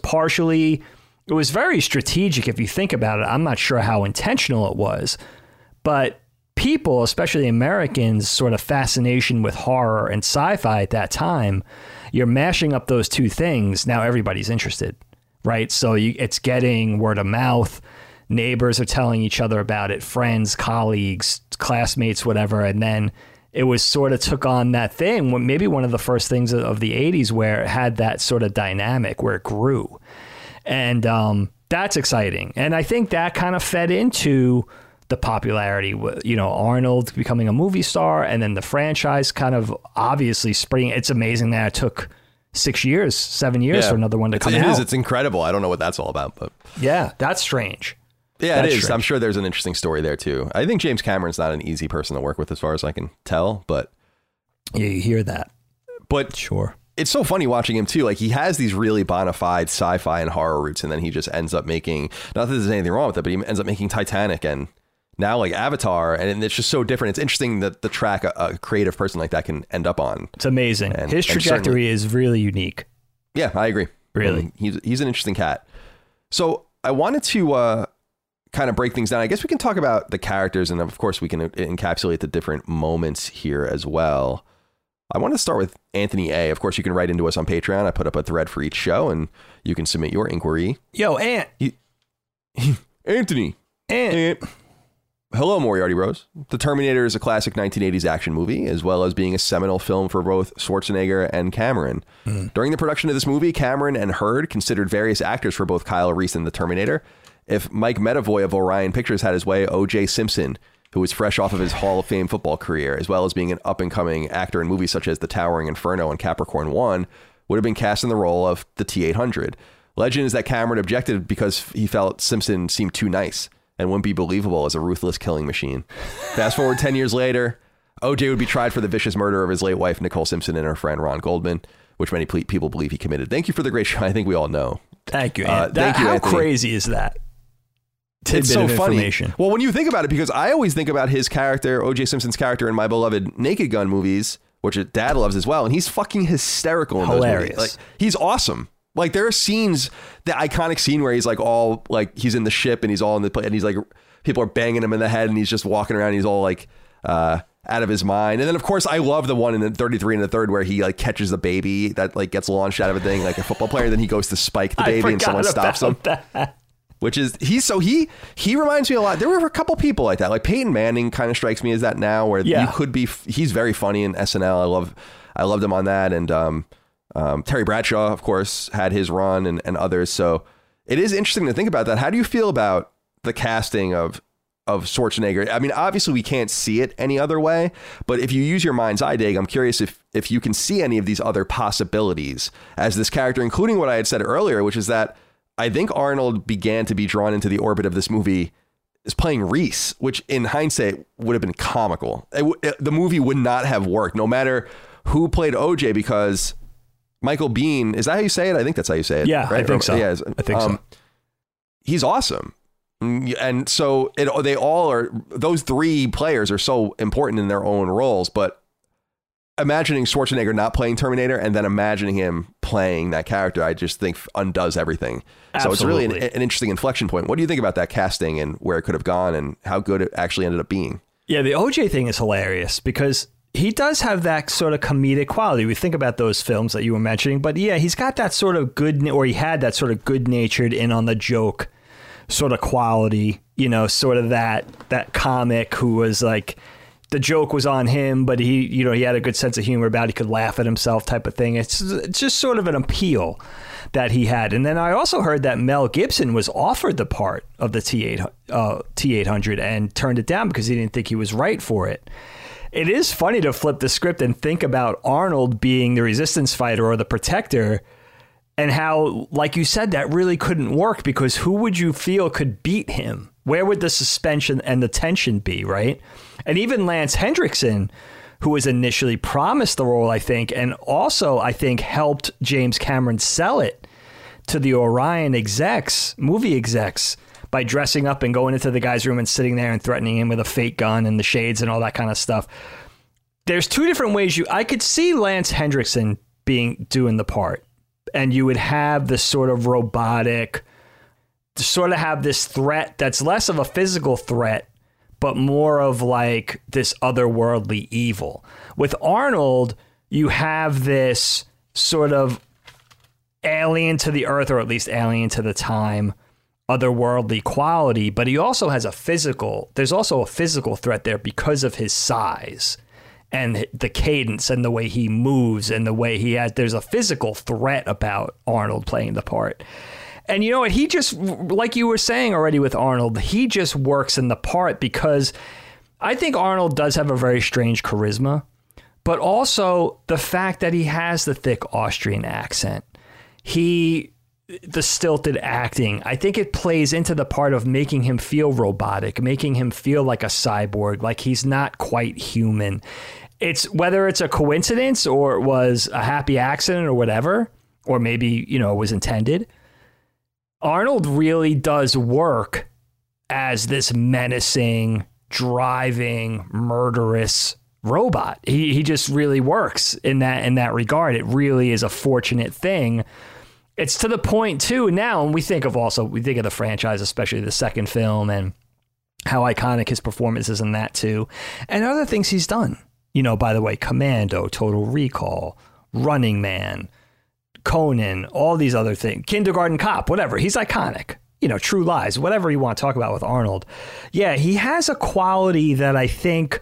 very strategic if you think about it. I'm not sure how intentional it was, but people, especially Americans, sort of fascination with horror and sci-fi at that time, you're mashing up those two things. Now everybody's interested, right? So it's getting word of mouth. Neighbors are telling each other about it, friends, colleagues, classmates, whatever. And then it was sort of took on that thing, maybe one of the first things of the 80s where it had that sort of dynamic where it grew. And that's exciting. And I think that kind of fed into the popularity, Arnold becoming a movie star, and then the franchise kind of obviously springing. It's amazing that it took 7 years for another one to come out. It's incredible. I don't know what that's all about, but yeah, that's strange. Yeah, it is. Strange. I'm sure there's an interesting story there too. I think James Cameron's not an easy person to work with as far as I can tell, but yeah, you hear that. But sure. It's so funny watching him too. Like he has these really bona fide sci-fi and horror roots, and then he just ends up making, not that there's anything wrong with it, but he ends up making Titanic and now like Avatar, and it's just so different. It's interesting that the track a creative person like that can end up on. It's amazing. His trajectory is really unique. Yeah, I agree. Really. He's an interesting cat. So I wanted to kind of break things down. I guess we can talk about the characters, and of course we can encapsulate the different moments here as well. I want to start with Anthony A. Of course, you can write into us on Patreon. I put up a thread for each show, and you can submit your inquiry. Yo, Anthony. Ant. Hello, Moriarty Bros. The Terminator is a classic 1980s action movie, as well as being a seminal film for both Schwarzenegger and Cameron. During the production of this movie, Cameron and Hurd considered various actors for both Kyle Reese and the Terminator. If Mike Medavoy of Orion Pictures had his way, O.J. Simpson, who was fresh off of his Hall of Fame football career, as well as being an up-and-coming actor in movies such as The Towering Inferno and Capricorn 1, would have been cast in the role of the T-800. Legend is that Cameron objected because he felt Simpson seemed too nice and wouldn't be believable as a ruthless killing machine. Fast forward 10 years later, OJ would be tried for the vicious murder of his late wife, Nicole Simpson, and her friend, Ron Goldman, which many people believe he committed. Thank you for the great show. I think we all know. Thank you, Anthony. How Anthony. Crazy is that? It's so funny. Well, when you think about it, because I always think about his character, OJ Simpson's character in my beloved Naked Gun movies, which Dad loves as well, and he's fucking hysterical in those movies. Like, he's awesome. Like there are scenes, the iconic scene where he's like all like he's in the ship and he's all in the and he's like people are banging him in the head and he's just walking around. And he's all like out of his mind. And then of course I love the one in the 33 and the third where he like catches the baby that like gets launched out of a thing like a football player. Then he goes to spike the baby and someone stops him. Which is he reminds me a lot. There were a couple people like that. Like Peyton Manning kind of strikes me as that now, where you could be. He's very funny in SNL. I loved him on that, and Terry Bradshaw, of course, had his run, and others. So it is interesting to think about that. How do you feel about the casting of Schwarzenegger? I mean, obviously we can't see it any other way, but if you use your mind's eye, Dig, I'm curious if you can see any of these other possibilities as this character, including what I had said earlier, which is that I think Arnold began to be drawn into the orbit of this movie is playing Reese, which in hindsight would have been comical. The movie would not have worked no matter who played OJ, because Michael Biehn, is that how you say it? I think that's how you say it. Yeah, right? I think so. Yeah, I think so. He's awesome. And so they all are, those three players are so important in their own roles, but imagining Schwarzenegger not playing Terminator and then imagining him playing that character, I just think undoes everything. Absolutely. So it's really an interesting inflection point. What do you think about that casting and where it could have gone and how good it actually ended up being? Yeah, the OJ thing is hilarious because he does have that sort of comedic quality. We think about those films that you were mentioning, but yeah, he's got that sort of he had that sort of good-natured in on the joke sort of quality, sort of that comic who was like, the joke was on him, but he had a good sense of humor about it. He could laugh at himself type of thing. It's just sort of an appeal that he had. And then I also heard that Mel Gibson was offered the part of the T-800 and turned it down because he didn't think he was right for it. It is funny to flip the script and think about Arnold being the resistance fighter or the protector and how, like you said, that really couldn't work because who would you feel could beat him? Where would the suspension and the tension be, right? And even Lance Hendrickson, who was initially promised the role, I think, and also, I think, helped James Cameron sell it to the Orion movie execs, by dressing up and going into the guy's room and sitting there and threatening him with a fake gun and the shades and all that kind of stuff. There's two different ways I could see Lance Henriksen doing the part, and you would have this sort of robotic, sort of have this threat that's less of a physical threat, but more of like this otherworldly evil. With Arnold, you have this sort of alien to the earth, or at least alien to the time, otherworldly quality, but he also has there's also a physical threat there because of his size and the cadence and the way he moves and the way there's a physical threat about Arnold playing the part. And you know what? He just, like you were saying already with Arnold, he just works in the part because I think Arnold does have a very strange charisma, but also the fact that he has the thick Austrian accent, the stilted acting, I think it plays into the part of making him feel robotic, making him feel like a cyborg, like he's not quite human. It's whether it's a coincidence or it was a happy accident or whatever, or maybe, it was intended. Arnold really does work as this menacing, driving, murderous robot. He just really works in that regard. It really is a fortunate thing. It's to the point too now, and we think of the franchise, especially the second film, and how iconic his performance is in that too, and other things he's done. By the way, Commando, Total Recall, Running Man, Conan, all these other things, Kindergarten Cop, whatever. He's iconic. True Lies, whatever you want to talk about with Arnold. Yeah, he has a quality that I think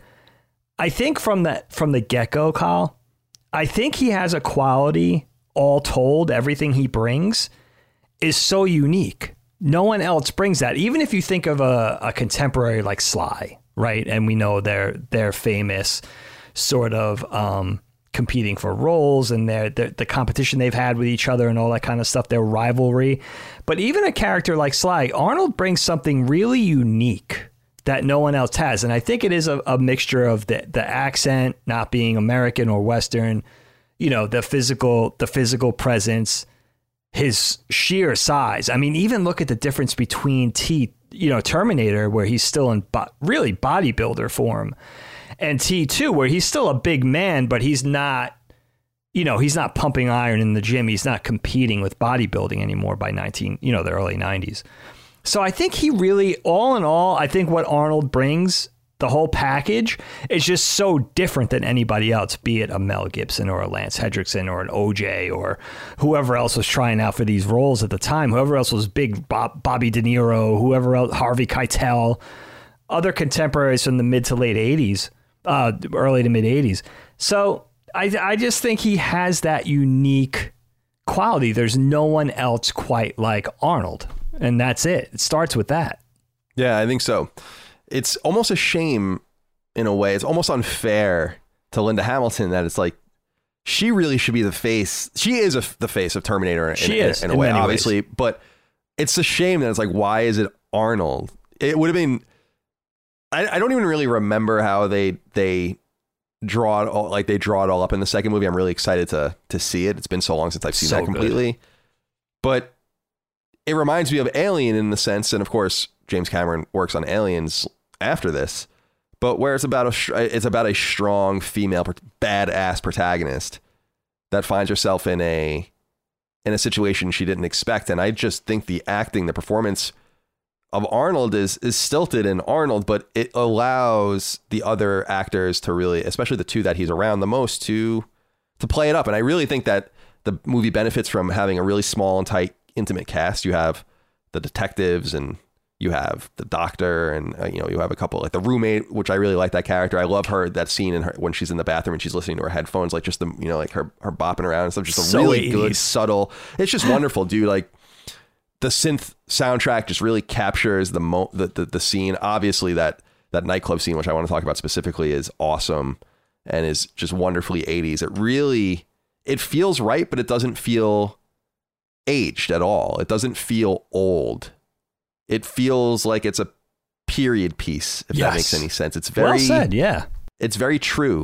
from the get-go, Kyle, I think he has a quality, all told, everything he brings is so unique. No one else brings that. Even if you think of a contemporary like Sly, right? And we know they're famous sort of competing for roles and the competition they've had with each other and all that kind of stuff, their rivalry. But even a character like Sly, Arnold brings something really unique that no one else has. And I think it is a mixture of the accent not being American or Western, the physical presence, his sheer size. I mean, even look at the difference between Terminator, where he's still in really bodybuilder form, and T2, where he's still a big man, but he's not, he's not pumping iron in the gym. He's not competing with bodybuilding anymore by the early 90s. So I think he really, all in all, I think what Arnold brings, the whole package, is just so different than anybody else, be it a Mel Gibson or a Lance Henriksen or an OJ or whoever else was trying out for these roles at the time, whoever else was big, Bobby De Niro, whoever else, Harvey Keitel, other contemporaries from the mid to late 80s, early to mid 80s. So I just think he has that unique quality. There's no one else quite like Arnold, and that's it. It starts with that. Yeah, I think so. It's almost a shame in a way. It's almost unfair to Linda Hamilton that it's like she really should be the face. She is the face of Terminator in a way, obviously. Ways. But it's a shame that it's like, why is it Arnold? It would have been. I don't even really remember how they draw it all, like they draw it all up in the second movie. I'm really excited to see it. It's been so long since I've seen that completely. Good. But it reminds me of Alien in the sense, and of course James Cameron works on Aliens after this, but where it's about a strong female badass protagonist that finds herself in a situation she didn't expect. And I just think the acting, the performance of Arnold is stilted in Arnold, but it allows the other actors to really, especially the two that he's around the most, to play it up. And I really think that the movie benefits from having a really small and tight, intimate cast. You have the detectives and you have the doctor and you have a couple, like the roommate, which I really like that character. I love that scene in her when she's in the bathroom and she's listening to her headphones, like just the like her bopping around and stuff. Just a really 80s. Good, subtle. It's just wonderful, dude. Like the synth soundtrack just really captures the scene. Obviously that nightclub scene, which I want to talk about specifically, is awesome and is just wonderfully 80s. It feels right, but it doesn't feel aged at all. It doesn't feel old. It feels like it's a period piece, if that makes any sense. It's very well said, yeah. It's very true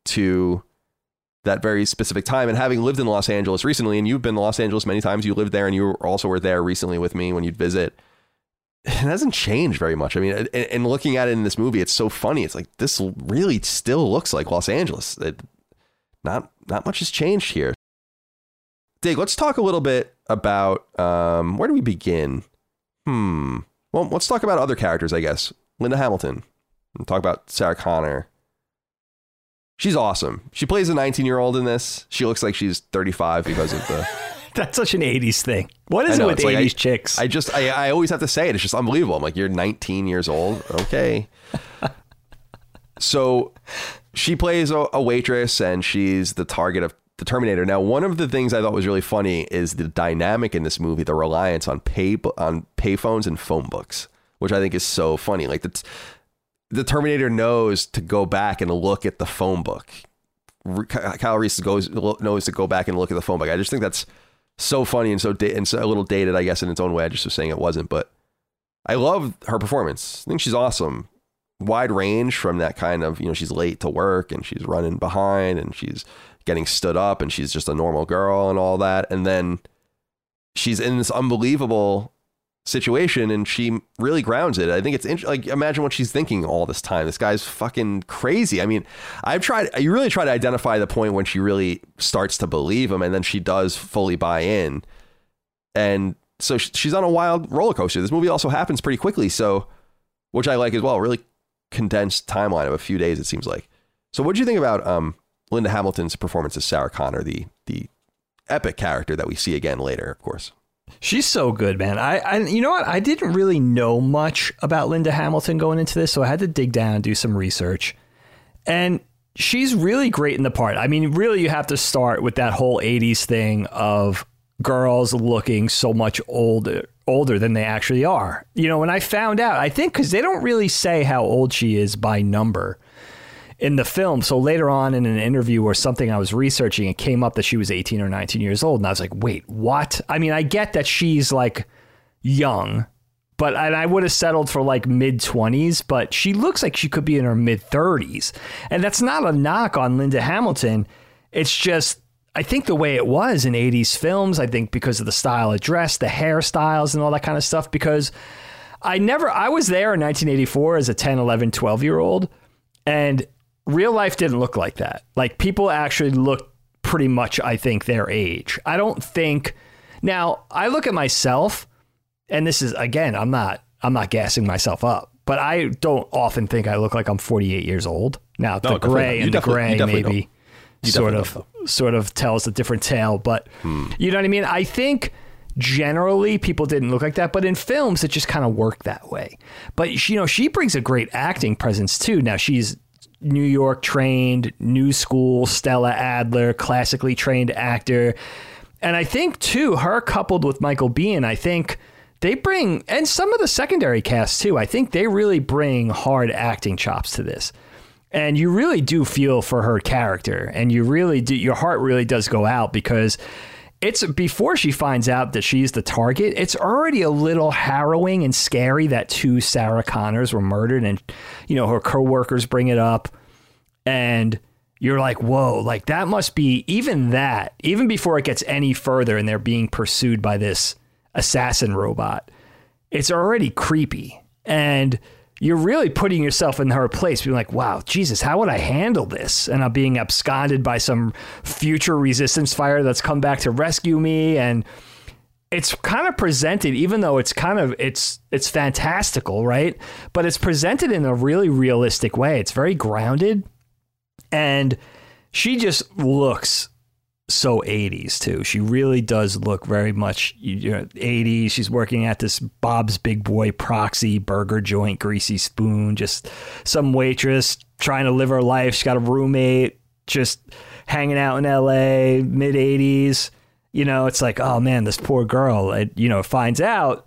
to that very specific time. And having lived in Los Angeles recently, and you've been to Los Angeles many times, you lived there and you also were there recently with me when you'd visit. It hasn't changed very much. I mean, and looking at it in this movie, it's so funny. It's like, this really still looks like Los Angeles. Not much has changed here. Dig, let's talk a little bit about, where do we begin? Well, let's talk about other characters, I guess. Linda Hamilton. We'll talk about Sarah Connor. She's awesome. She plays a 19-year-old in this. She looks like she's 35 because of the... That's such an 80s thing. What is it with 80s chicks? I always have to say it. It's just unbelievable. I'm like, you're 19 years old. Okay. So she plays a waitress, and she's the target of the Terminator. Now, one of the things I thought was really funny is the dynamic in this movie, the reliance on payphones and phone books, which I think is so funny. Like, the Terminator knows to go back and look at the phone book. Kyle Reese knows to go back and look at the phone book. I just think that's so funny and so a little dated, I guess, in its own way. I just was saying it wasn't, but I love her performance. I think she's awesome. Wide range from that kind of, she's late to work and she's running behind and she's getting stood up and she's just a normal girl and all that. And then she's in this unbelievable situation and she really grounds it. I think it's like, imagine what she's thinking all this time. This guy's fucking crazy. I mean, you really try to identify the point when she really starts to believe him, and then she does fully buy in. And so she's on a wild roller coaster. This movie also happens pretty quickly, so, which I like as well. Really condensed timeline of a few days, it seems like. So what do you think about Linda Hamilton's performance as Sarah Connor, the epic character that we see again later, of course? She's so good, man. I you know what? I didn't really know much about Linda Hamilton going into this, so I had to dig down and do some research. And she's really great in the part. I mean, really, you have to start with that whole 80s thing of girls looking so much older than they actually are. When I found out, I think because they don't really say how old she is by number in the film. So later on in an interview or something I was researching, it came up that she was 18 or 19 years old. And I was like, wait, what? I mean, I get that she's like young, but I would have settled for like mid 20s, but she looks like she could be in her mid 30s. And that's not a knock on Linda Hamilton. It's just, I think the way it was in 80s films, I think because of the style of dress, the hairstyles and all that kind of stuff, because I was there in 1984 as a 10, 11, 12-year-old, and real life didn't look like that. Like, people actually looked pretty much, I think, their age. I don't think... Now, I look at myself, and this is, again, I'm not gassing myself up, but I don't often think I look like I'm 48 years old. Now, the gray maybe sort of tells a different tale, but you know what I mean? I think generally people didn't look like that, but in films, it just kind of worked that way. But, she brings a great acting presence, too. Now, she's New York trained, new school, Stella Adler, classically trained actor. And I think, too, her coupled with Michael Biehn, I think they bring, and some of the secondary cast, too, I think they really bring hard acting chops to this. And you really do feel for her character, and you really do, your heart really does go out, because it's before she finds out that she's the target, it's already a little harrowing and scary that 2 Sarah Connors were murdered, and, her coworkers bring it up, and you're like, whoa, like that must be, even before it gets any further and they're being pursued by this assassin robot, it's already creepy. And you're really putting yourself in her place, being like, wow, Jesus, how would I handle this? And I'm being absconded by some future resistance fighter that's come back to rescue me. And it's kind of presented, even though it's kind of, it's fantastical, right? But it's presented in a really realistic way. It's very grounded. And she just looks so 80s too. She really does look very much 80s. She's working at this Bob's Big Boy proxy burger joint, Greasy Spoon, just some waitress trying to live her life. She's got a roommate, just hanging out in LA, mid 80s. It's like, oh man, this poor girl, you find out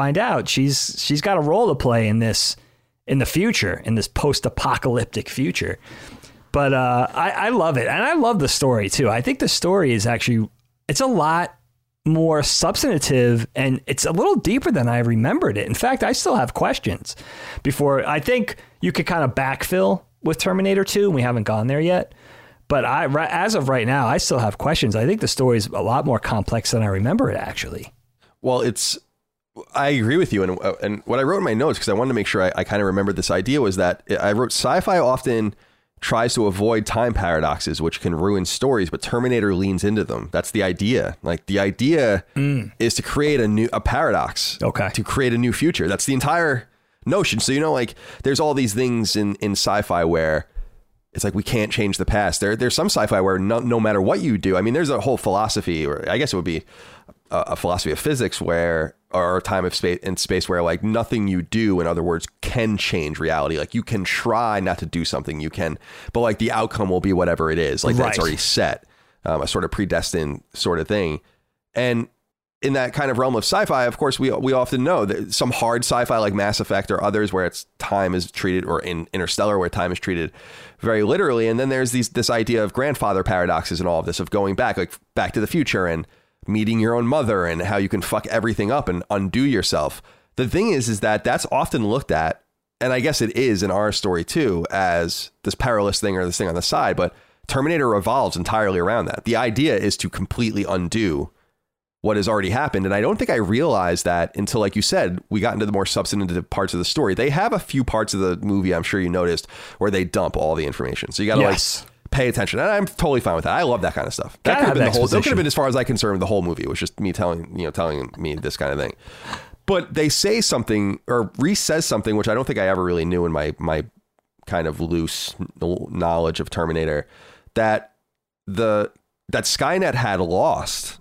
she's got a role to play in this, in the future, in this post-apocalyptic future. But I love it. And I love the story, too. I think the story is actually, it's a lot more substantive, and it's a little deeper than I remembered it. In fact, I still have questions before. I think you could kind of backfill with Terminator 2, and we haven't gone there yet. But as of right now, I still have questions. I think the story is a lot more complex than I remember it, actually. Well, I agree with you. And what I wrote in my notes, because I wanted to make sure I kind of remembered this idea, was that I wrote sci-fi often tries to avoid time paradoxes, which can ruin stories, but Terminator leans into them. That's the idea. Like the idea is to create a paradox, to create a new future. That's the entire notion. So, like there's all these things in sci-fi where it's like we can't change the past. There's some sci-fi where no matter what you do, I mean, there's a whole philosophy, or I guess it would be a philosophy of physics or time of space where like nothing you do, in other words, can change reality. Like you can try not to do something, but like the outcome will be whatever it is. Like that's already set, a sort of predestined sort of thing. And in that kind of realm of sci-fi, of course, we often know that some hard sci-fi like Mass Effect or others where time is treated, or in Interstellar where time is treated very literally. And then there's this idea of grandfather paradoxes and all of this, of going back, like Back to the Future and meeting your own mother and how you can fuck everything up and undo yourself. The thing is that that's often looked at, and I guess it is in our story too, as this perilous thing or this thing on the side, but Terminator revolves entirely around that. The idea is to completely undo what has already happened. And I don't think I realized that until, like you said, we got into the more substantive parts of the story. They have a few parts of the movie, I'm sure you noticed, where they dump all the information. So you got to like pay attention. And I'm totally fine with that. I love that kind of stuff. That could have been that could have been, as far as I'm concerned, the whole movie. It was just me telling me this kind of thing. But they say something, or Reese says something, which I don't think I ever really knew in my kind of loose knowledge of Terminator, that Skynet had lost.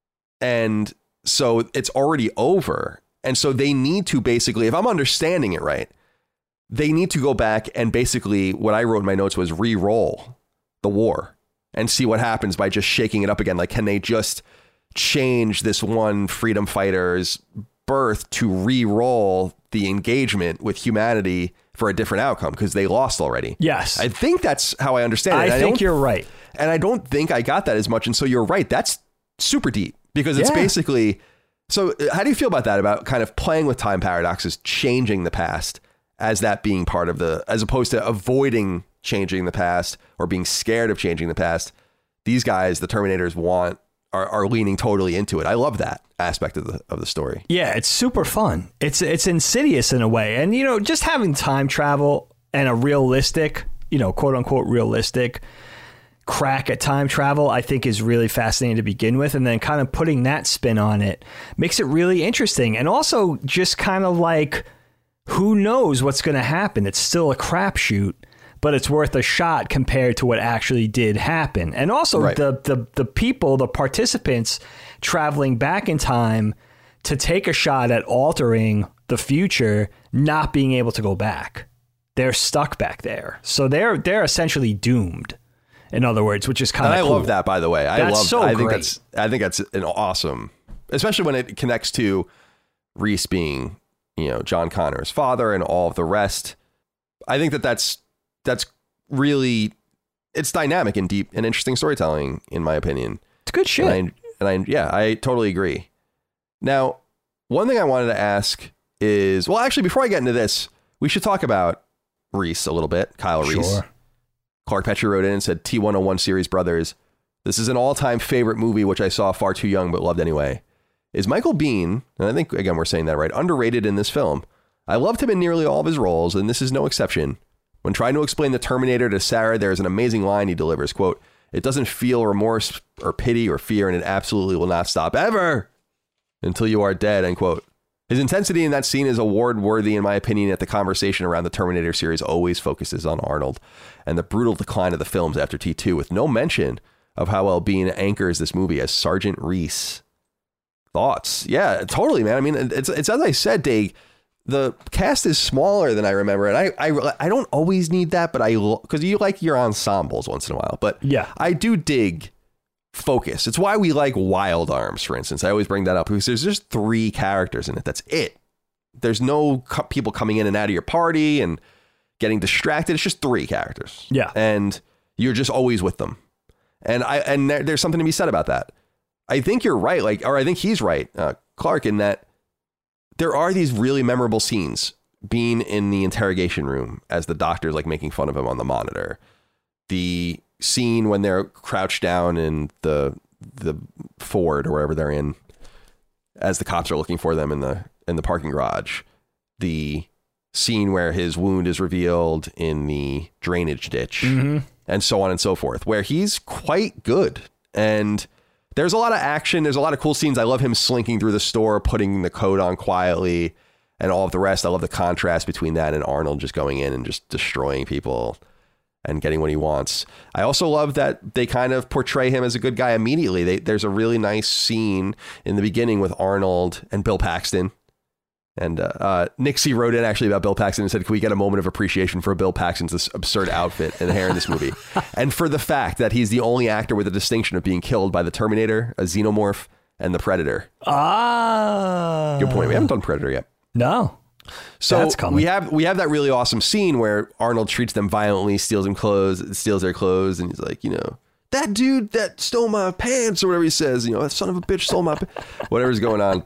And so it's already over. And so they need to basically, if I'm understanding it right, they need to go back and basically, what I wrote in my notes was re-roll the war and see what happens by just shaking it up again. Like, can they just change this one freedom fighter's birth to re-roll the engagement with humanity for a different outcome? Because they lost already. Yes. I think that's how I understand it. I think you're right. And I don't think I got that as much. And so you're right. That's super deep. Because it's basically, so how do you feel about that? About kind of playing with time paradoxes, changing the past as that being part of as opposed to avoiding changing the past or being scared of changing the past. These guys, the Terminators, are leaning totally into it. I love that aspect of the story. Yeah, it's super fun. It's insidious in a way. And, just having time travel and a realistic, quote unquote realistic crack at time travel, I think is really fascinating to begin with. And then kind of putting that spin on it makes it really interesting. And also just kind of like, who knows what's going to happen? It's still a crapshoot, but it's worth a shot compared to what actually did happen. And also the people, the participants traveling back in time to take a shot at altering the future, not being able to go back. They're stuck back there. So they're essentially doomed. In other words, which is kind of cool. I love that, by the way. I think that's an awesome, especially when it connects to Reese being, John Connor's father and all of the rest. I think that's really, it's dynamic and deep and interesting storytelling, in my opinion. It's good shit. And I totally agree. Now, one thing I wanted to ask is, well, actually, before I get into this, we should talk about Reese a little bit. Kyle Reese. Sure. Clark Petrie wrote in and said, T101 series brothers, this is an all-time favorite movie, which I saw far too young, but loved anyway. Is Michael Biehn, and I think, again, we're saying that right, underrated in this film? I loved him in nearly all of his roles, and this is no exception. When trying to explain the Terminator to Sarah, there is an amazing line he delivers, quote, "It doesn't feel remorse or pity or fear, and it absolutely will not stop ever until you are dead," end quote. His intensity in that scene is award-worthy, in my opinion, yet the conversation around the Terminator series always focuses on Arnold and the brutal decline of the films after T2, with no mention of how well Biehn anchors this movie as Sergeant Reese. Thoughts? Yeah, totally, man. I mean, it's as I said, Dave, the cast is smaller than I remember, and I don't always need that, but because you like your ensembles once in a while, but yeah, I do dig focus. It's why we like Wild Arms, for instance. I always bring that up because there's just 3 characters in it. That's it. There's no people coming in and out of your party and getting distracted. It's just 3 characters. Yeah. And you're just always with them. And there's something to be said about that. I think you're right. I think he's right, Clark, in that there are these really memorable scenes being in the interrogation room as the doctor's making fun of him on the monitor. The scene when they're crouched down in the Ford or wherever they're in, as the cops are looking for them in the parking garage, the scene where his wound is revealed in the drainage ditch, and so on and so forth, where he's quite good. And there's a lot of action. There's a lot of cool scenes. I love him slinking through the store, putting the coat on quietly, and all of the rest. I love the contrast between that and Arnold just going in and just destroying people and getting what he wants. I also love that they kind of portray him as a good guy immediately. There's a really nice scene in the beginning with Arnold and Bill Paxton. And Nick C. wrote in actually about Bill Paxton and said, can we get a moment of appreciation for Bill Paxton's this absurd outfit and hair in this movie? And for the fact that he's the only actor with the distinction of being killed by the Terminator, a Xenomorph, and the Predator. Good point. We haven't done Predator yet. No. So we have that really awesome scene where Arnold treats them violently, steals their clothes, and he's like, that dude that stole my pants, or whatever he says, that son of a bitch stole my whatever's going on.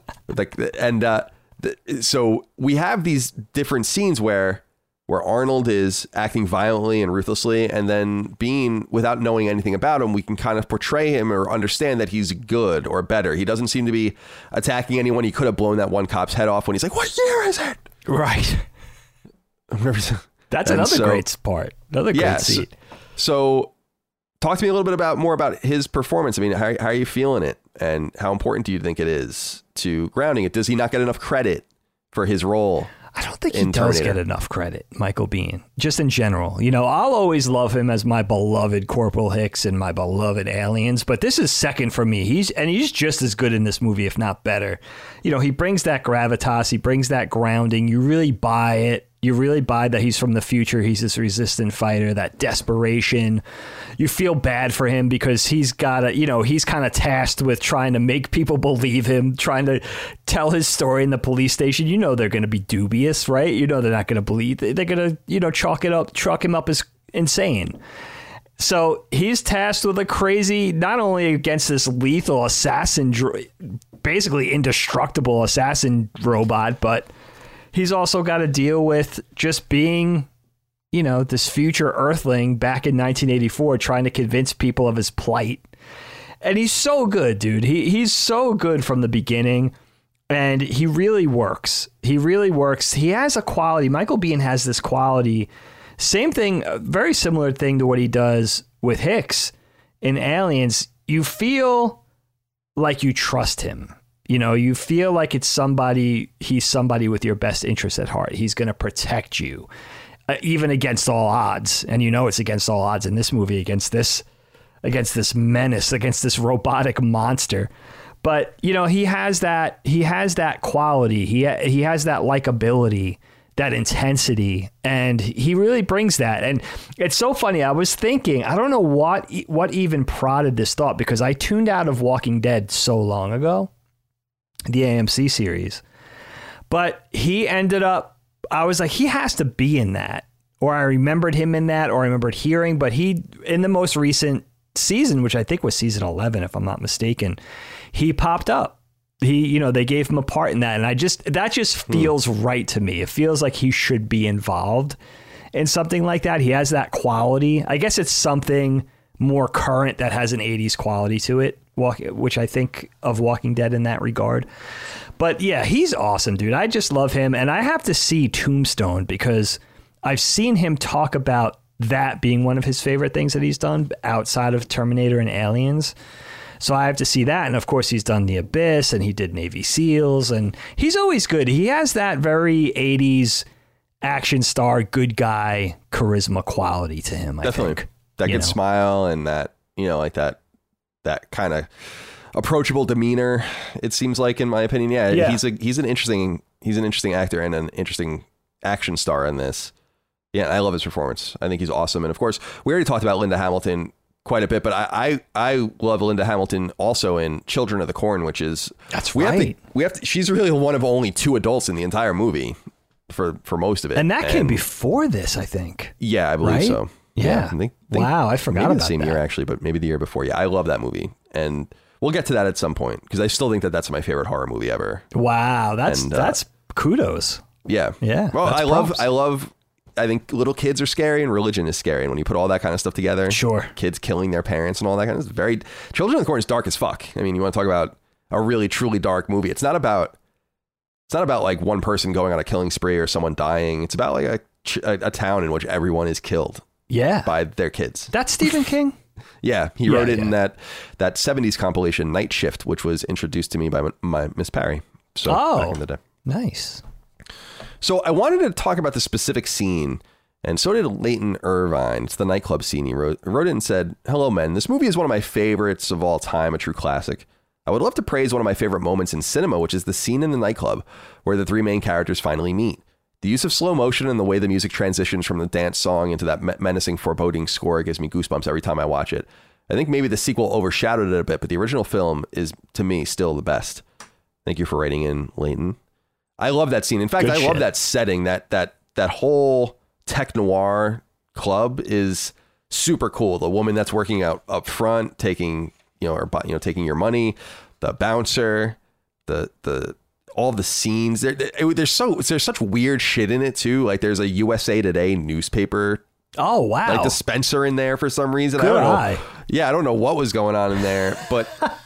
So we have these different scenes where Arnold is acting violently and ruthlessly, and then Bean, without knowing anything about him, we can kind of portray him or understand that he's good or better. He doesn't seem to be attacking anyone. He could have blown that one cop's head off when he's like, what year is it? Right. That's another great part. Another great scene. So talk to me a little bit more about his performance. I mean, how are you feeling it? And how important do you think it is to grounding it? Does he not get enough credit for his role? I don't think he does get enough credit, Michael Biehn, just in general. I'll always love him as my beloved Corporal Hicks and my beloved Aliens, but this is second for me. He's just as good in this movie, if not better. He brings that gravitas, he brings that grounding. You really buy it. You really buy that he's from the future. He's this resistant fighter, that desperation. You feel bad for him because he's got he's kind of tasked with trying to make people believe him, trying to tell his story in the police station. They're going to be dubious, right? They're not going to believe. They're going to chalk him up as insane. So he's tasked with a crazy, not only against this lethal assassin, basically indestructible assassin robot, but he's also got to deal with just being, this future Earthling back in 1984, trying to convince people of his plight. And he's so good, dude. He's so good from the beginning, and he really works. He really works. He has a quality. Michael Biehn has this quality. Same thing, a very similar thing to what he does with Hicks in Aliens. You feel like you trust him. You feel like he's somebody with your best interests at heart. He's going to protect you, even against all odds. And it's against all odds in this movie, against this menace, against this robotic monster. But, he has that quality. He has that likability, that intensity, and he really brings that. And it's so funny. I was thinking, I don't know what even prodded this thought, because I tuned out of Walking Dead so long ago, the AMC series, but he ended up, I was like, he has to be in that, or I remembered him in that, or I remembered hearing, but he, in the most recent season, which I think was season 11, if I'm not mistaken, he popped up. They gave him a part in that. And that just feels right to me. It feels like he should be involved in something like that. He has that quality. I guess it's something more current that has an 80s quality to it, which I think of Walking Dead in that regard. But yeah, he's awesome, dude. I just love him. And I have to see Tombstone, because I've seen him talk about that being one of his favorite things that he's done outside of Terminator and Aliens. So I have to see that. And of course, he's done The Abyss, and he did Navy SEALs, and he's always good. He has that very 80s action star, good guy, charisma quality to him, I think. That good smile and that, like that kind of approachable demeanor, it seems like, in my opinion. Yeah. He's an interesting actor and an interesting action star in this. Yeah, I love his performance. I think he's awesome. And of course, we already talked about Linda Hamilton quite a bit, but I love Linda Hamilton also in Children of the Corn, which is she's really one of only two adults in the entire movie for most of it. And that came before this, I think. Yeah, I believe so. Yeah. Wow, I forgot about that. Maybe the same year, actually, but maybe the year before. Yeah, I love that movie. And we'll get to that at some point, because I still think that that's my favorite horror movie ever. Wow, that's kudos. Yeah. Yeah. Well, I love I think little kids are scary and religion is scary. And when you put all that kind of stuff together, Sure. kids killing their parents and all that kind of stuff, Children of the Corn is dark as fuck. I mean, you want to talk about a really, truly dark movie. It's not about like one person going on a killing spree or someone dying. It's about like a town in which everyone is killed by their kids. That's Stephen King? Yeah, he wrote it in that 70s compilation Night Shift, which was introduced to me by my Miss Parry. So back in the day. Nice. So I wanted to talk about the specific scene, and so did Leighton Irvine. It's the nightclub scene. He wrote it and said, "Hello, men. This movie is one of my favorites of all time, a true classic. I would love to praise one of my favorite moments in cinema, which is the scene in the nightclub where the three main characters finally meet. The use of slow motion and the way the music transitions from the dance song into that menacing, foreboding score gives me goosebumps every time I watch it. I think maybe the sequel overshadowed it a bit, but the original film is, to me, still the best." Thank you for writing in, Leighton. I love that scene. In fact, I love that setting. That whole tech noir club is super cool. The woman that's working out up front, taking taking your money, the bouncer, the all the scenes. There's such weird shit in it too. Like there's a USA Today newspaper. Oh wow! Like dispenser in there for some reason. Good eye. Yeah, I don't know what was going on in there, but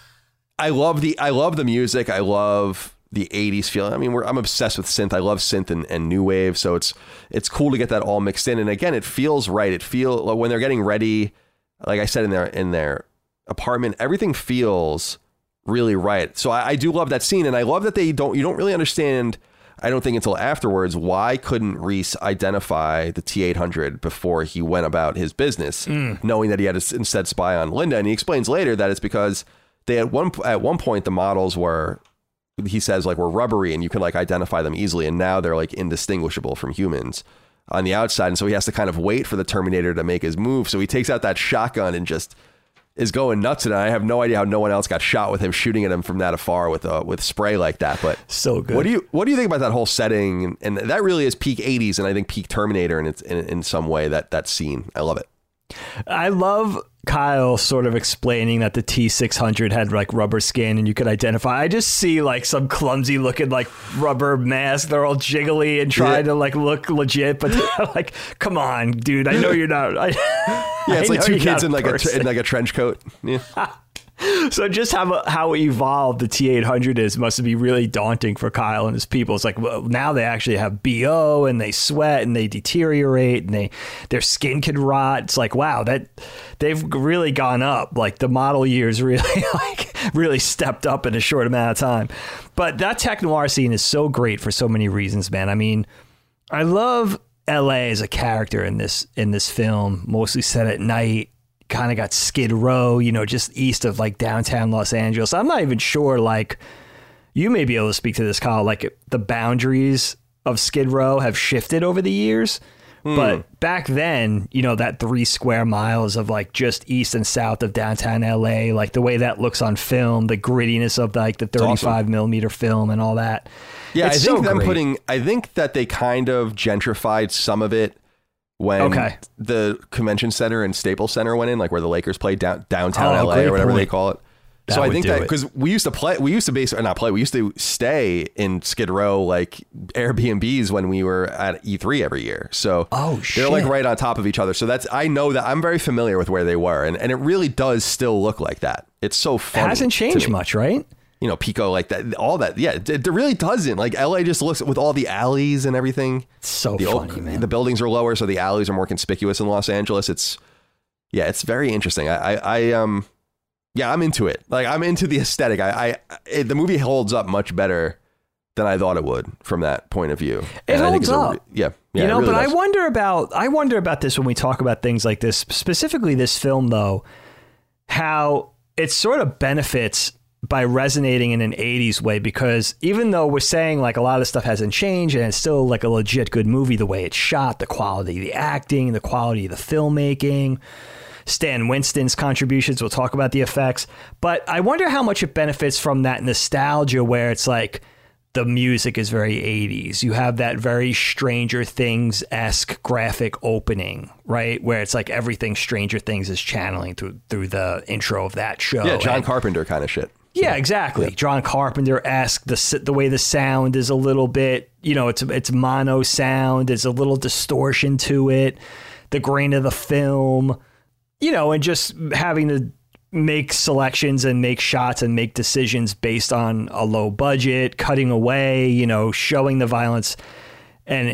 I love the music. I love the 80s feeling. I mean, I'm obsessed with synth. I love synth and new wave. So it's cool to get that all mixed in. And again, it feels right. When they're getting ready, like I said, in their apartment, everything feels really right. So I do love that scene. And I love that you don't really understand, I don't think until afterwards, why couldn't Reese identify the T-800 before he went about his business, knowing that he had to instead spy on Linda. And he explains later that it's because they at one point, the models were, he says, like, were rubbery and you could like identify them easily. And now they're like indistinguishable from humans on the outside. And so he has to kind of wait for the Terminator to make his move. So he takes out that shotgun and just is going nuts. And I have no idea how no one else got shot with him shooting at him from that afar with spray like that. But so good. What do you think about that whole setting? And that really is peak 80s. And I think peak Terminator in some way, that scene. I love it. I love Kyle sort of explaining that the T-600 had like rubber skin and you could identify. I just see like some clumsy looking like rubber mask. They're all jiggly and trying to like look legit, but they're like, come on, dude. I know you're not. It's like two kids in like a trench coat. Yeah. So just how evolved the T-800 must be really daunting for Kyle and his people. It's like, well, now they actually have BO and they sweat and they deteriorate and their skin can rot. It's like, wow, that they've really gone up. Like the model years really stepped up in a short amount of time. But that tech noir scene is so great for so many reasons, man. I mean, I love LA as a character in this film, mostly set at night. Kind of got Skid Row, just east of like downtown Los Angeles. I'm not even sure, like, you may be able to speak to this, Kyle, like the boundaries of Skid Row have shifted over the years. But back then, that 3 square miles of like just east and south of downtown LA, like the way that looks on film, the grittiness of like the 35 millimeter film and all that. Yeah, it's I think that they kind of gentrified some of it when the convention center and Staples Center went in, like where the Lakers play downtown LA or whatever they call it. So I think that because we used to stay in Skid Row, like Airbnbs when we were at E3 every year. So they're like right on top of each other. So I know that I'm very familiar with where they were. And it really does still look like that. It's so funny. It hasn't changed much, right? Pico, like that, all that. Yeah, it really doesn't. Like LA just looks with all the alleys and everything. It's so funny, man. The buildings are lower, so the alleys are more conspicuous in Los Angeles. It's very interesting. I'm into it. Like I'm into the aesthetic. The movie holds up much better than I thought it would from that point of view. It holds up. It really but does. I wonder about this when we talk about things like this, specifically this film, though, how it sort of benefits by resonating in an 80s way, because even though we're saying like a lot of stuff hasn't changed and it's still like a legit good movie, the way it's shot, the quality of the acting, the quality of the filmmaking, Stan Winston's contributions, we'll talk about the effects, but I wonder how much it benefits from that nostalgia where it's like the music is very 80s. You have that very Stranger Things-esque graphic opening, right? Where it's like everything Stranger Things is channeling through the intro of that show. Yeah, John Carpenter kind of shit. Yeah, exactly. John Carpenter-esque. The way the sound is a little bit, it's mono sound. There's a little distortion to it. The grain of the film, and just having to make selections and make shots and make decisions based on a low budget, cutting away, showing the violence and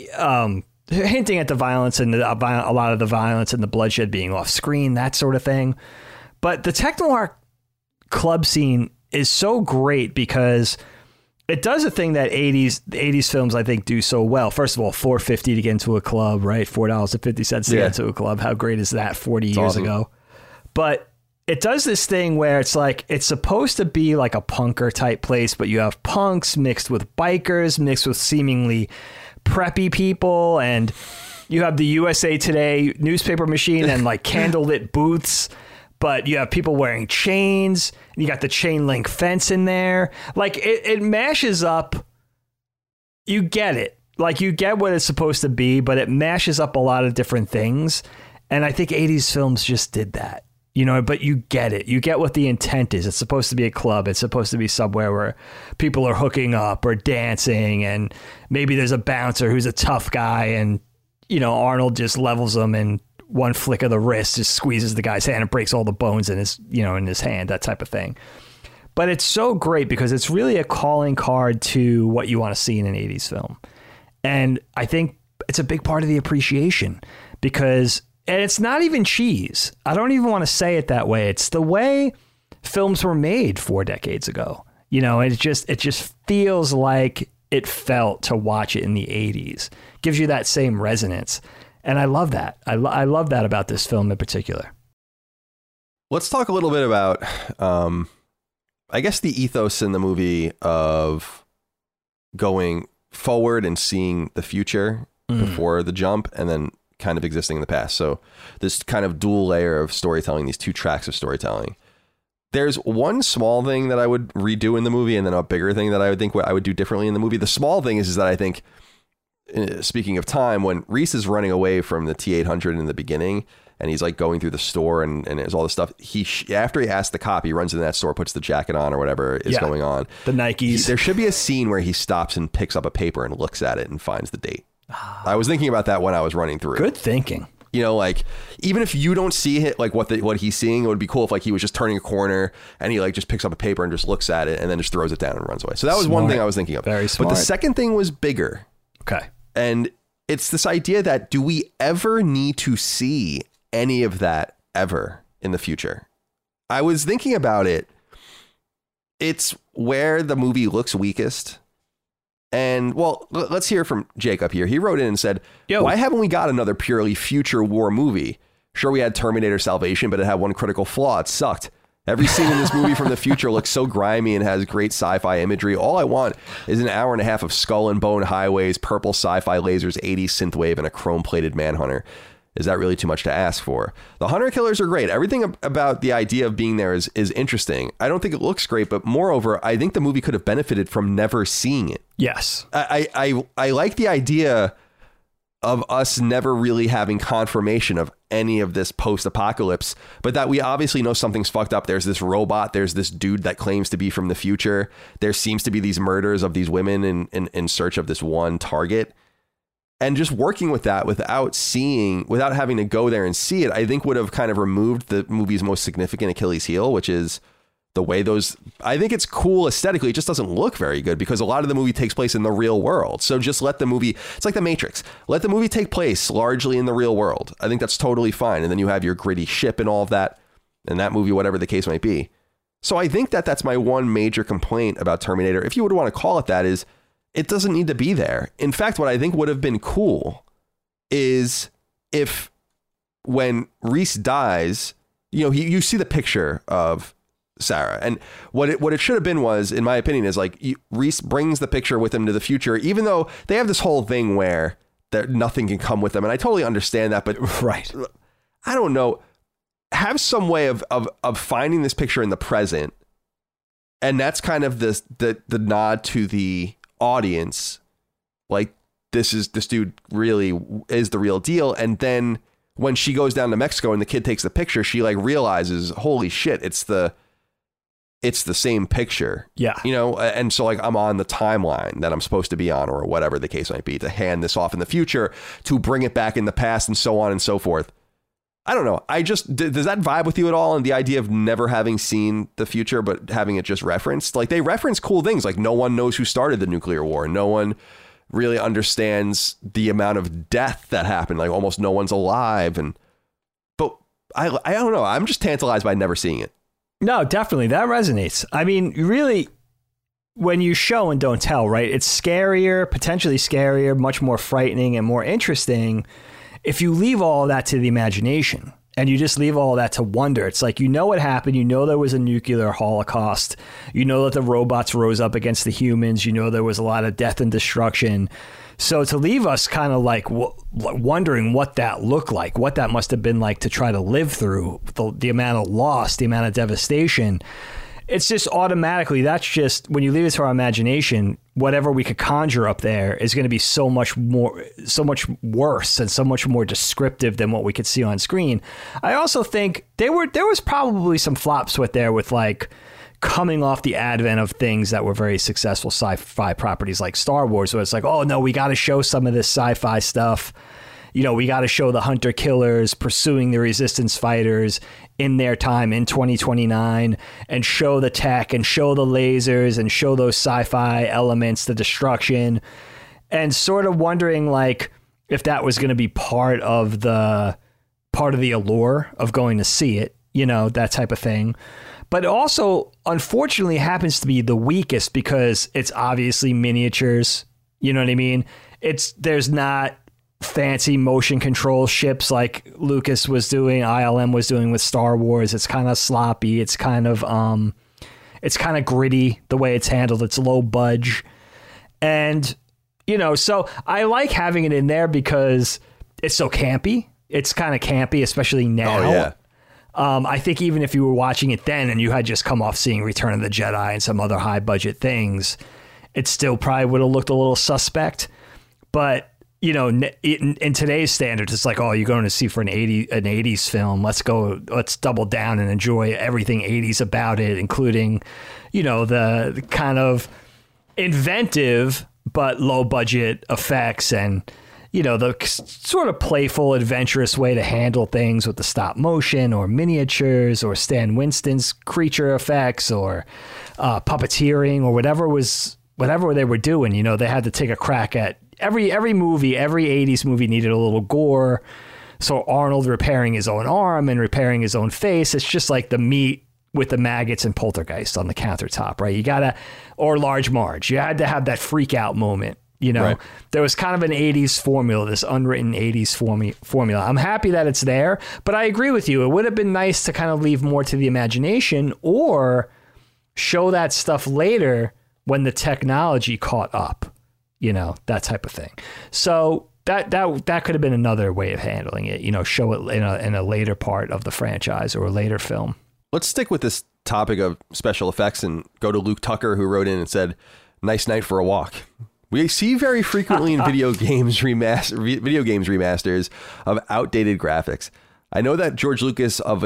hinting at the violence and a lot of the violence and the bloodshed being off screen, that sort of thing. But the technoir club scene is so great because it does a thing that the 80s films, I think, do so well. First of all, $4.50 to get into a club, right? $4.50 to get into a club. How great is that 40 years ago? But it does this thing where it's like, it's supposed to be like a punker type place, but you have punks mixed with bikers, mixed with seemingly preppy people, and you have the USA Today newspaper machine and like candlelit booths. But you have people wearing chains. You got the chain link fence in there. Like it mashes up. You get it. Like you get what it's supposed to be, but it mashes up a lot of different things. And I think 80s films just did that, but you get it. You get what the intent is. It's supposed to be a club. It's supposed to be somewhere where people are hooking up or dancing. And maybe there's a bouncer who's a tough guy and, Arnold just levels them and one flick of the wrist just squeezes the guy's hand and breaks all the bones in his, in his hand, that type of thing. But it's so great because it's really a calling card to what you want to see in an 80s film. And I think it's a big part of the appreciation because, and it's not even cheese. I don't even want to say it that way. It's the way films were made 4 decades ago. It just feels like it felt to watch it in the 80s. Gives you that same resonance. And I love that. I love that about this film in particular. Let's talk a little bit about, I guess, the ethos in the movie of going forward and seeing the future before the jump and then kind of existing in the past. So this kind of dual layer of storytelling, these 2 tracks of storytelling. There's one small thing that I would redo in the movie and then a bigger thing that I would think I would do differently in the movie. The small thing is that I think, speaking of time, when Reese is running away from the T-800 in the beginning and he's like going through the store and there's all this stuff, after he asks the cop, he runs into that store, puts the jacket on or whatever is going on. The Nikes. There should be a scene where he stops and picks up a paper and looks at it and finds the date. I was thinking about that when I was running through. Good thinking. Like even if you don't see it, like what he's seeing, it would be cool if like he was just turning a corner and he like just picks up a paper and just looks at it and then just throws it down and runs away. So that was one thing I was thinking of. Very smart. But the second thing was bigger. Okay. And it's this idea that do we ever need to see any of that ever in the future? I was thinking about it. It's where the movie looks weakest. And well, let's hear from Jacob here. He wrote in and said, why haven't we got another purely future war movie? Sure, we had Terminator Salvation, but it had one critical flaw. It sucked. Every scene in this movie from the future looks so grimy and has great sci-fi imagery. All I want is an hour and a half of skull and bone highways, purple sci-fi lasers, 80s synthwave, and a chrome-plated manhunter. Is that really too much to ask for? The hunter killers are great. Everything about the idea of being there is interesting. I don't think it looks great, but moreover, I think the movie could have benefited from never seeing it. Yes. I like the idea of us never really having confirmation of any of this post-apocalypse, but that we obviously know something's fucked up. There's this robot. There's this dude that claims to be from the future. There seems to be these murders of these women in search of this one target. And just working with that without having to go there and see it, I think would have kind of removed the movie's most significant Achilles heel, which is the way I think it's cool aesthetically. It just doesn't look very good because a lot of the movie takes place in the real world. So just let the movie, it's like The Matrix, let the movie take place largely in the real world. I think that's totally fine. And then you have your gritty ship and all of that, and that movie, whatever the case might be. So I think that's my one major complaint about Terminator, if you would want to call it that, is it doesn't need to be there. In fact, what I think would have been cool is if when Reese dies, you see the picture of Sarah, and what it should have been was, in my opinion, is like Reese brings the picture with him to the future, even though they have this whole thing where nothing can come with them. And I totally understand that, but right. I don't know, have some way of finding this picture in the present. And that's kind of the nod to the audience, like this dude really is the real deal. And then when she goes down to Mexico and the kid takes the picture, she like realizes, holy shit, it's the it's the same picture. Yeah. You know, and so like I'm on the timeline that I'm supposed to be on, or whatever the case might be, to hand this off in the future, to bring it back in the past, and so on and so forth. I don't know. Does that vibe with you at all? And the idea of never having seen the future, but having it just referenced? Like, they reference cool things, like no one knows who started the nuclear war. No one really understands the amount of death that happened. Like, almost no one's alive. But I don't know. I'm just tantalized by never seeing it. No, definitely. That resonates. I mean, really, when you show and don't tell, right? It's scarier, potentially scarier, much more frightening and more interesting if you leave all of that to the imagination and you just leave all of that to wonder. It's like, you know what happened. You know there was a nuclear holocaust. You know that the robots rose up against the humans. You know there was a lot of death and destruction. So to leave us kind of like wondering what that looked like, what that must have been like to try to live through, the amount of loss, the amount of devastation, it's just automatically, that's just, when you leave it to our imagination, whatever we could conjure up there is going to be so much worse and so much more descriptive than what we could see on screen. I also think there was probably some flops with like coming off the advent of things that were very successful sci-fi properties like Star Wars, where it's like, oh no, we got to show some of this sci-fi stuff. You know, we got to show the hunter killers pursuing the resistance fighters in their time in 2029, and show the tech and show the lasers and show those sci-fi elements, the destruction, and sort of wondering like if that was going to be part of the allure of going to see it, you know, that type of thing. But also, unfortunately, happens to be the weakest because it's obviously miniatures. You know what I mean? There's not fancy motion control ships like Lucas was doing, ILM was doing with Star Wars. It's kind of sloppy. It's kind of gritty the way it's handled. It's low budge. And, you know, so I like having it in there because it's so campy. It's kind of campy, especially now. Oh, yeah. I think even if you were watching it then and you had just come off seeing Return of the Jedi and some other high budget things, it still probably would have looked a little suspect. But, you know, in today's standards, it's like, oh, you're going to see for an 80s film. Let's double down and enjoy everything 80s about it, including, you know, the kind of inventive but low budget effects and, you know, the sort of playful, adventurous way to handle things with the stop motion or miniatures or Stan Winston's creature effects or puppeteering or whatever they were doing. You know, they had to take a crack at every movie. Every 80s movie needed a little gore. So Arnold repairing his own arm and repairing his own face. It's just like the meat with the maggots and Poltergeist on the countertop, right? Or Large Marge. You had to have that freak out moment. You know, right. There was kind of an 80s formula, this unwritten 80s formula. I'm happy that it's there, but I agree with you. It would have been nice to kind of leave more to the imagination or show that stuff later when the technology caught up, you know, that type of thing. So that could have been another way of handling it, you know, show it in a later part of the franchise or a later film. Let's stick with this topic of special effects and go to Luke Tucker, who wrote in and said, "Nice night for a walk." We see very frequently in video games remasters of outdated graphics. I know that the George Lucas of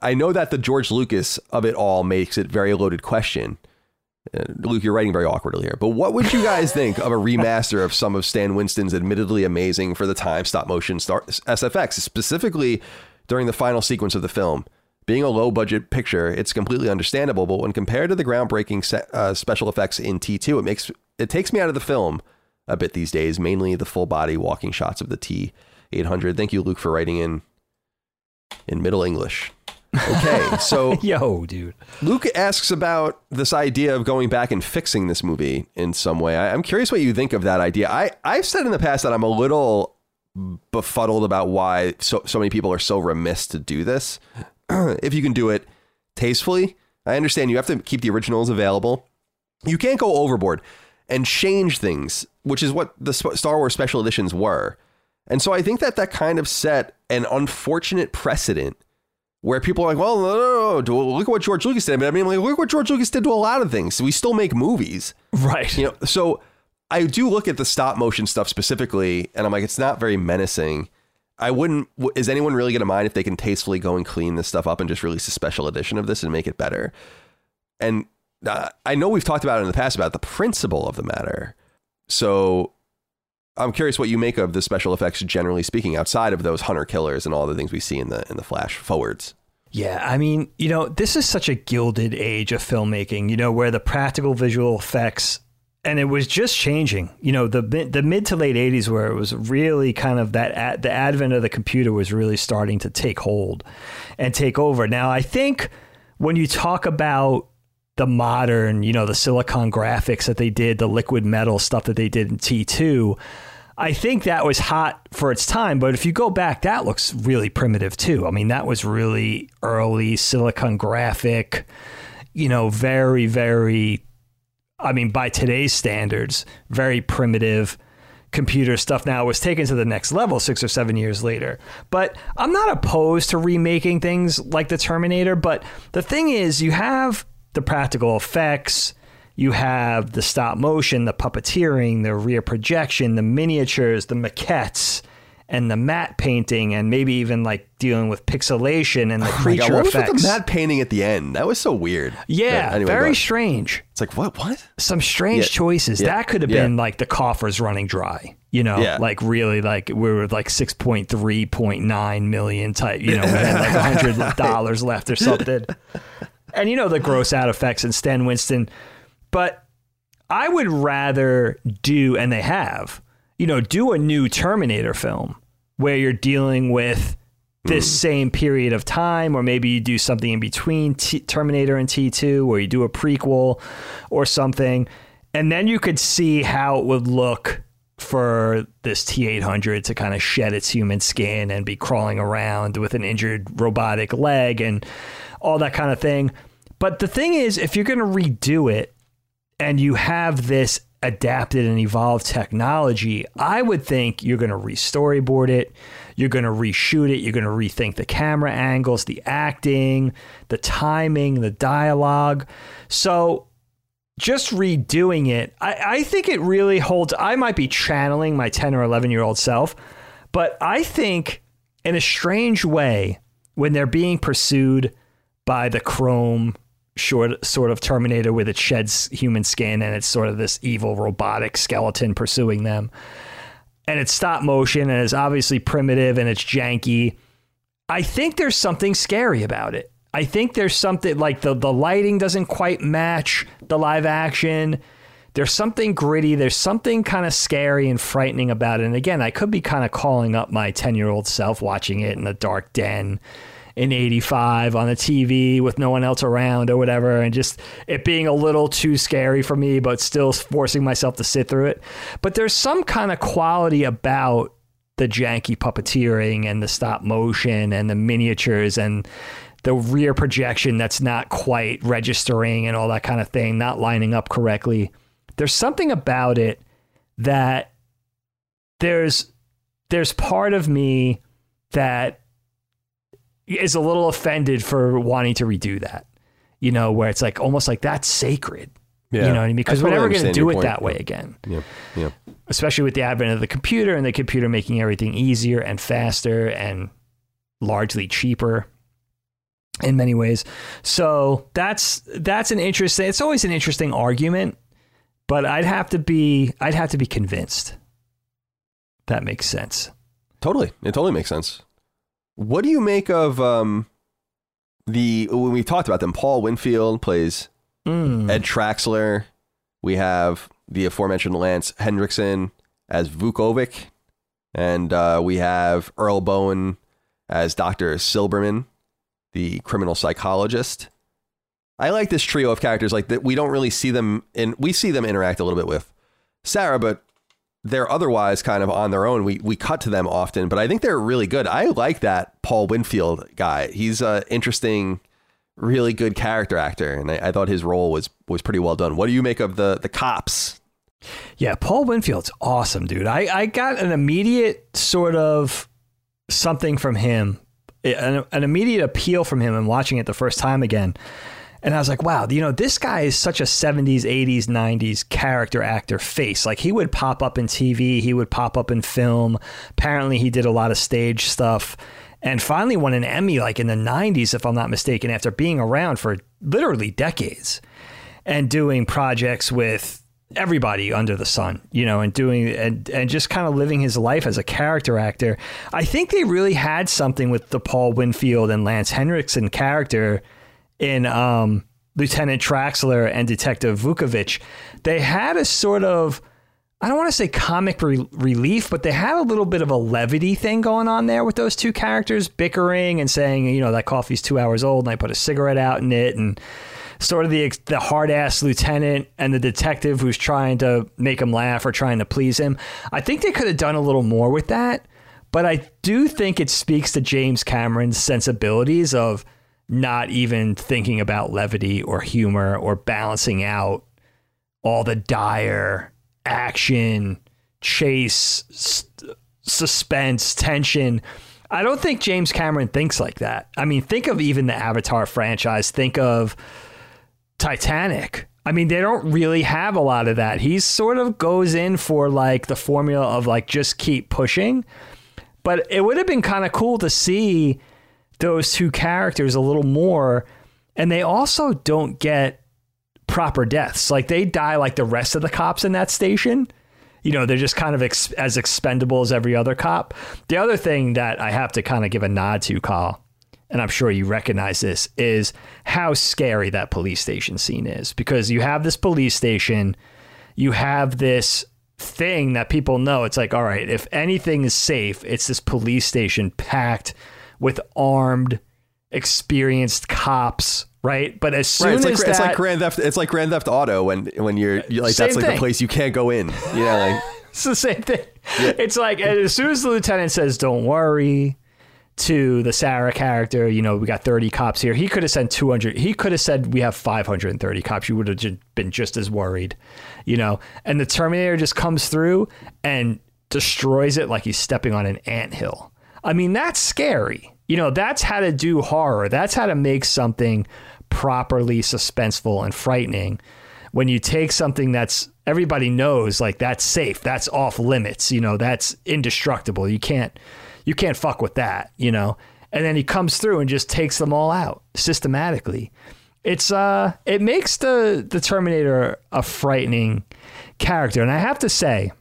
it all makes it very loaded question. Luke, you're writing very awkwardly here, but what would you guys think of a remaster of some of Stan Winston's admittedly amazing for the time stop motion SFX, specifically during the final sequence of the film? Being a low budget picture, it's completely understandable, but when compared to the groundbreaking special effects in T2, it takes me out of the film a bit these days, mainly the full body walking shots of the T-800. Thank you, Luke, for writing in Middle English. Okay, so yo, dude. Luke asks about this idea of going back and fixing this movie in some way. I'm curious what you think of that idea. I've said in the past that I'm a little befuddled about why so many people are so remiss to do this. If you can do it tastefully, I understand you have to keep the originals available. You can't go overboard and change things, which is what the Star Wars special editions were. And so I think that kind of set an unfortunate precedent where people are like, well, no, look at what George Lucas did. I mean, like, look what George Lucas did to a lot of things. We still make movies. Right. You know, so I do look at the stop motion stuff specifically, and I'm like, it's not very menacing. Is anyone really going to mind if they can tastefully go and clean this stuff up and just release a special edition of this and make it better? And I know we've talked about it in the past about the principle of the matter. So I'm curious what you make of the special effects, generally speaking, outside of those hunter killers and all the things we see in the flash forwards. Yeah, I mean, this is such a gilded age of filmmaking, where the practical visual effects, and it was just changing, the mid to late 80s, where it was really kind of that the advent of the computer was really starting to take hold and take over. Now, I think when you talk about the modern, the silicon graphics that they did, the liquid metal stuff that they did in T2, I think that was hot for its time. But if you go back, that looks really primitive too. I mean, that was really early silicon graphic, very, very, I mean, by today's standards, very primitive computer stuff. Now it was taken to the next level 6 or 7 years later. But I'm not opposed to remaking things like the Terminator. But the thing is, you have the practical effects, you have the stop motion, the puppeteering, the rear projection, the miniatures, the maquettes, and the matte painting, and maybe even like dealing with pixelation and the creature what effects. What was with the matte painting at the end? That was so weird. Yeah, anyway, very strange. It's like, what? Some strange choices. Yeah. That could have been like the coffers running dry, like really like we were like 6.3.9 million type, we had like $100 left or something. And the gross out effects and Stan Winston. But I would rather do, and they have, do a new Terminator film where you're dealing with this same period of time, or maybe you do something in between Terminator and T2, or you do a prequel or something. And then you could see how it would look for this T-800 to kind of shed its human skin and be crawling around with an injured robotic leg and all that kind of thing. But the thing is, if you're going to redo it and you have this adapted and evolved technology, I would think you're going to re-storyboard it. You're going to reshoot it. You're going to rethink the camera angles, the acting, the timing, the dialogue. So just redoing it, I think it really holds. I might be channeling my 10 or 11-year-old self, but I think in a strange way, when they're being pursued by the chrome sort of Terminator with it sheds human skin and it's sort of this evil robotic skeleton pursuing them, and it's stop motion and it's obviously primitive and it's janky, I think there's something scary about it. I think there's something like the lighting doesn't quite match the live action. There's something gritty. There's something kind of scary and frightening about it. And again, I could be kind of calling up my 10-year-old self watching it in a dark den in 85 on the TV with no one else around or whatever, and just it being a little too scary for me, but still forcing myself to sit through it. But there's some kind of quality about the janky puppeteering and the stop motion and the miniatures and the rear projection that's not quite registering and all that kind of thing, not lining up correctly. There's something about it that there's part of me that is a little offended for wanting to redo that, where it's like almost like that's sacred. Yeah. You know what I mean? Because we're never going to do it that way again. Yeah. Especially with the advent of the computer and the computer making everything easier and faster and largely cheaper in many ways. So that's an interesting, it's always an interesting argument, but I'd have to be convinced. That makes sense. Totally. It totally makes sense. What do you make of when we talked about them? Paul Winfield plays Ed Traxler. We have the aforementioned Lance Hendrickson as Vukovic, and we have Earl Bowen as Dr. Silberman, the criminal psychologist. I like this trio of characters like that. We don't really see them we see them interact a little bit with Sarah, but they're otherwise kind of on their own. We cut to them often, but I think they're really good. I like that Paul Winfield guy. He's an interesting, really good character actor, and I thought his role was pretty well done. What do you make of the cops? Yeah, Paul Winfield's awesome, dude. I got an immediate sort of something from him, an immediate appeal from him, and watching it the first time again. And I was like, wow, this guy is such a 70s, 80s, 90s character actor face. Like, he would pop up in TV. He would pop up in film. Apparently, he did a lot of stage stuff. and finally won an Emmy like in the 90s, if I'm not mistaken, after being around for literally decades and doing projects with everybody under the sun, you know, and doing and just kind of living his life as a character actor. I think they really had something with the Paul Winfield and Lance Henriksen character in Lieutenant Traxler and Detective Vukovich. They had a sort of, I don't want to say comic relief, but they had a little bit of a levity thing going on there with those two characters bickering and saying, you know, that coffee's 2 hours old and I put a cigarette out in it, and sort of the hard-ass lieutenant and the detective who's trying to make him laugh or trying to please him. I think they could have done a little more with that, but I do think it speaks to James Cameron's sensibilities of not even thinking about levity or humor or balancing out all the dire action, chase, suspense, tension. I don't think James Cameron thinks like that. I mean, think of even the Avatar franchise. Think of Titanic. I mean, they don't really have a lot of that. He sort of goes in for like the formula of like just keep pushing. But it would have been kind of cool to see those two characters a little more. And they also don't get proper deaths. Like they die like the rest of the cops in that station. You know, they're just kind of as expendable as every other cop. The other thing that I have to kind of give a nod to, Kyle, and I'm sure you recognize this, is how scary that police station scene is. Because you have this police station, you have this thing that people know. It's like, all right, if anything is safe, it's this police station packed with armed, experienced cops, right? But as soon as it's like Grand Theft Auto when you're like, that's like the place you can't go in. You know, like it's the same thing. Yeah. It's like as soon as the lieutenant says, "Don't worry," to the Sarah character, you know, we got 30 cops here. He could have said 200. He could have said we have 530 cops. You would have been just as worried, you know. And the Terminator just comes through and destroys it like he's stepping on an anthill. I mean, that's scary. You know, that's how to do horror. That's how to make something properly suspenseful and frightening. When you take something that's everybody knows, like that's safe, that's off limits, you know, that's indestructible. You can't fuck with that, you know. And then he comes through and just takes them all out systematically. It's it makes the Terminator a frightening character. And I have to say,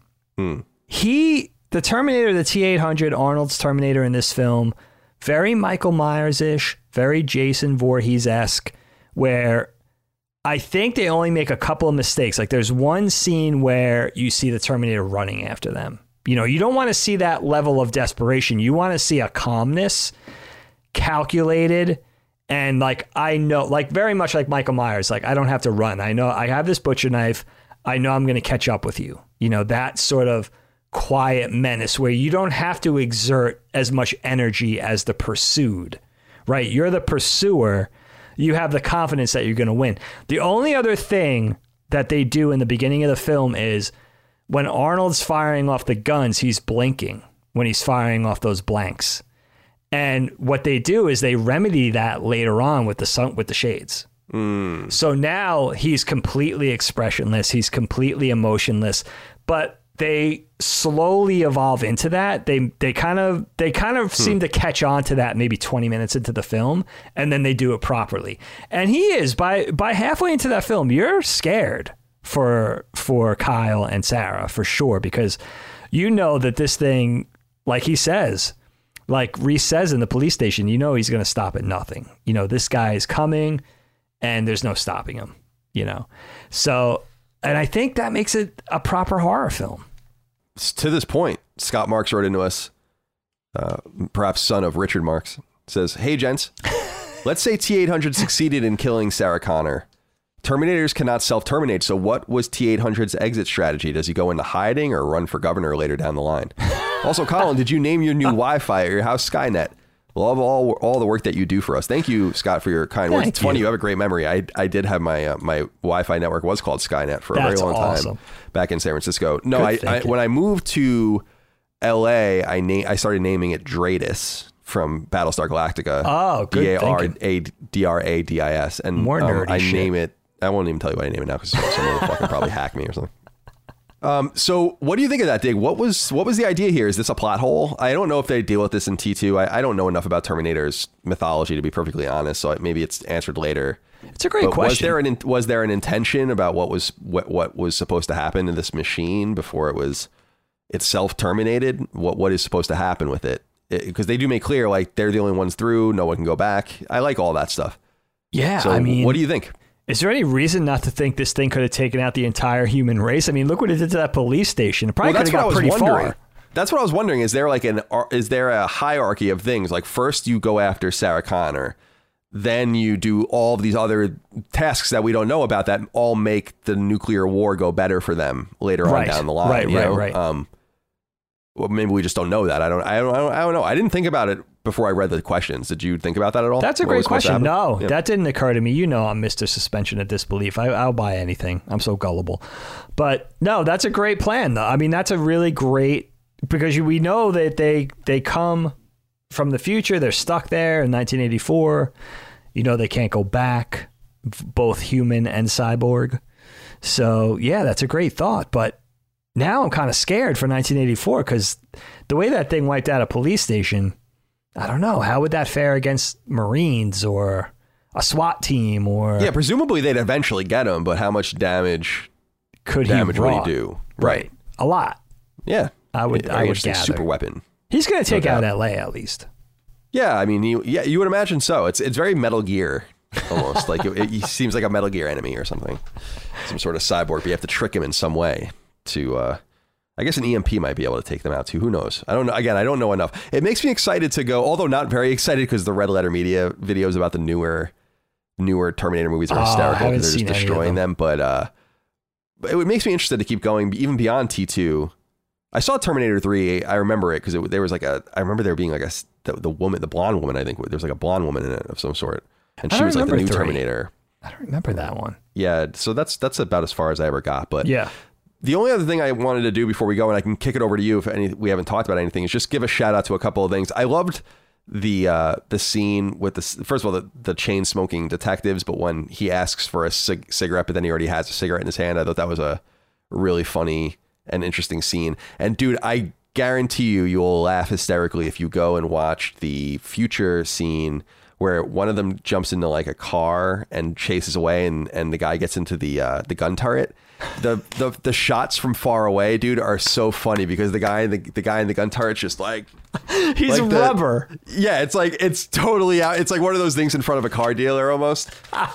the Terminator, the T-800, Arnold's Terminator in this film, very Michael Myers-ish, very Jason Voorhees-esque, where I think they only make a couple of mistakes. Like there's one scene where you see the Terminator running after them. You know, you don't want to see that level of desperation. You want to see a calmness, calculated, and like, I know, like very much like Michael Myers, like I don't have to run. I know I have this butcher knife. I know I'm going to catch up with you. You know, that sort of quiet menace where you don't have to exert as much energy as the pursued, right? You're the pursuer. You have the confidence that you're going to win. The only other thing that they do in the beginning of the film is when Arnold's firing off the guns, he's blinking when he's firing off those blanks. And what they do is they remedy that later on with the shades. So now he's completely expressionless. He's completely emotionless, but they slowly evolve into that. They kind of seem to catch on to that maybe 20 minutes into the film, and then they do it properly. And he is by halfway into that film, you're scared for Kyle and Sarah for sure, because you know that this thing, like he says, like Reese says in the police station, you know he's going to stop at nothing. You know, this guy is coming and there's no stopping him, you know. So, and I think that makes it a proper horror film. To this point, Scott Marks wrote into us, perhaps son of Richard Marks, says, "Hey, gents, let's say T-800 succeeded in killing Sarah Connor. Terminators cannot self-terminate, so what was T-800's exit strategy? Does he go into hiding or run for governor later down the line? Also, Colin, did you name your new Wi-Fi at your house Skynet? Love all the work that you do for us." Thank you, Scott, for your kind words. It's funny, you have a great memory. I did have my Wi-Fi network was called Skynet for a very long time back in San Francisco. No, I when I moved to LA, I started naming it Dradis from Battlestar Galactica. Oh, good. Dradradis, and more nerdy I shit. name it. I won't even tell you what I name it now because someone will fucking probably hack me or something. So what do you think of that, Dig? What was the idea here? Is this a plot hole? I don't know if they deal with this in T2. I don't know enough about Terminator's mythology, to be perfectly honest. So maybe it's answered later. It's a great question. Was there an intention about what was supposed to happen to this machine before it was itself terminated? What is supposed to happen with it? Because they do make clear, like, they're the only ones through. No one can go back. I like all that stuff. Yeah, so, I mean, what do you think? Is there any reason not to think this thing could have taken out the entire human race? I mean, look what it did to that police station. It probably could have got pretty far. That's what I was wondering. Is there a hierarchy of things? Like, first you go after Sarah Connor, then you do all of these other tasks that we don't know about that all make the nuclear war go better for them later on down the line. Right. Well, maybe we just don't know that. I don't know. I didn't think about it before I read the questions. Did you think about that at all? That's a great question. No, that didn't occur to me. You know, I'm Mr. Suspension of Disbelief. I'll buy anything. I'm so gullible. But no, that's a great plan, though. I mean, that's a really great, because we know that they come from the future. They're stuck there in 1984. You know, they can't go back, both human and cyborg. So yeah, that's a great thought. But now I'm kind of scared for 1984 because the way that thing wiped out a police station, I don't know. How would that fare against Marines or a SWAT team? Or yeah, presumably they'd eventually get him, but how much damage would he do? Right. A lot. Yeah. I would gather. Super weapon. He's going to take out LA at least. Yeah, I mean, you would imagine so. It's very Metal Gear almost. Like he seems like a Metal Gear enemy or something. Some sort of cyborg, but you have to trick him in some way. I guess an EMP might be able to take them out too. Who knows? I don't know. Again, I don't know enough. It makes me excited to go, although not very excited because the Red Letter Media videos about the newer Terminator movies are hysterical because they're just destroying them. But it makes me interested to keep going even beyond T2. I saw Terminator 3. I remember it because there was I remember there being like the blonde woman. I think there was like a blonde woman in it of some sort, and she was like the new Terminator. I don't remember that one. Yeah, so that's about as far as I ever got. But yeah. The only other thing I wanted to do before we go, and I can kick it over to you if we haven't talked about anything, is just give a shout out to a couple of things. I loved the scene with first of all, the chain smoking detectives, but when he asks for a cigarette, but then he already has a cigarette in his hand. I thought that was a really funny and interesting scene. And dude, I guarantee you'll laugh hysterically if you go and watch the future scene where one of them jumps into like a car and chases away, and the guy gets into the gun turret. The shots from far away, dude, are so funny because the guy in the gun turret's just like he's like rubber. Yeah, it's totally out. It's like one of those things in front of a car dealer almost.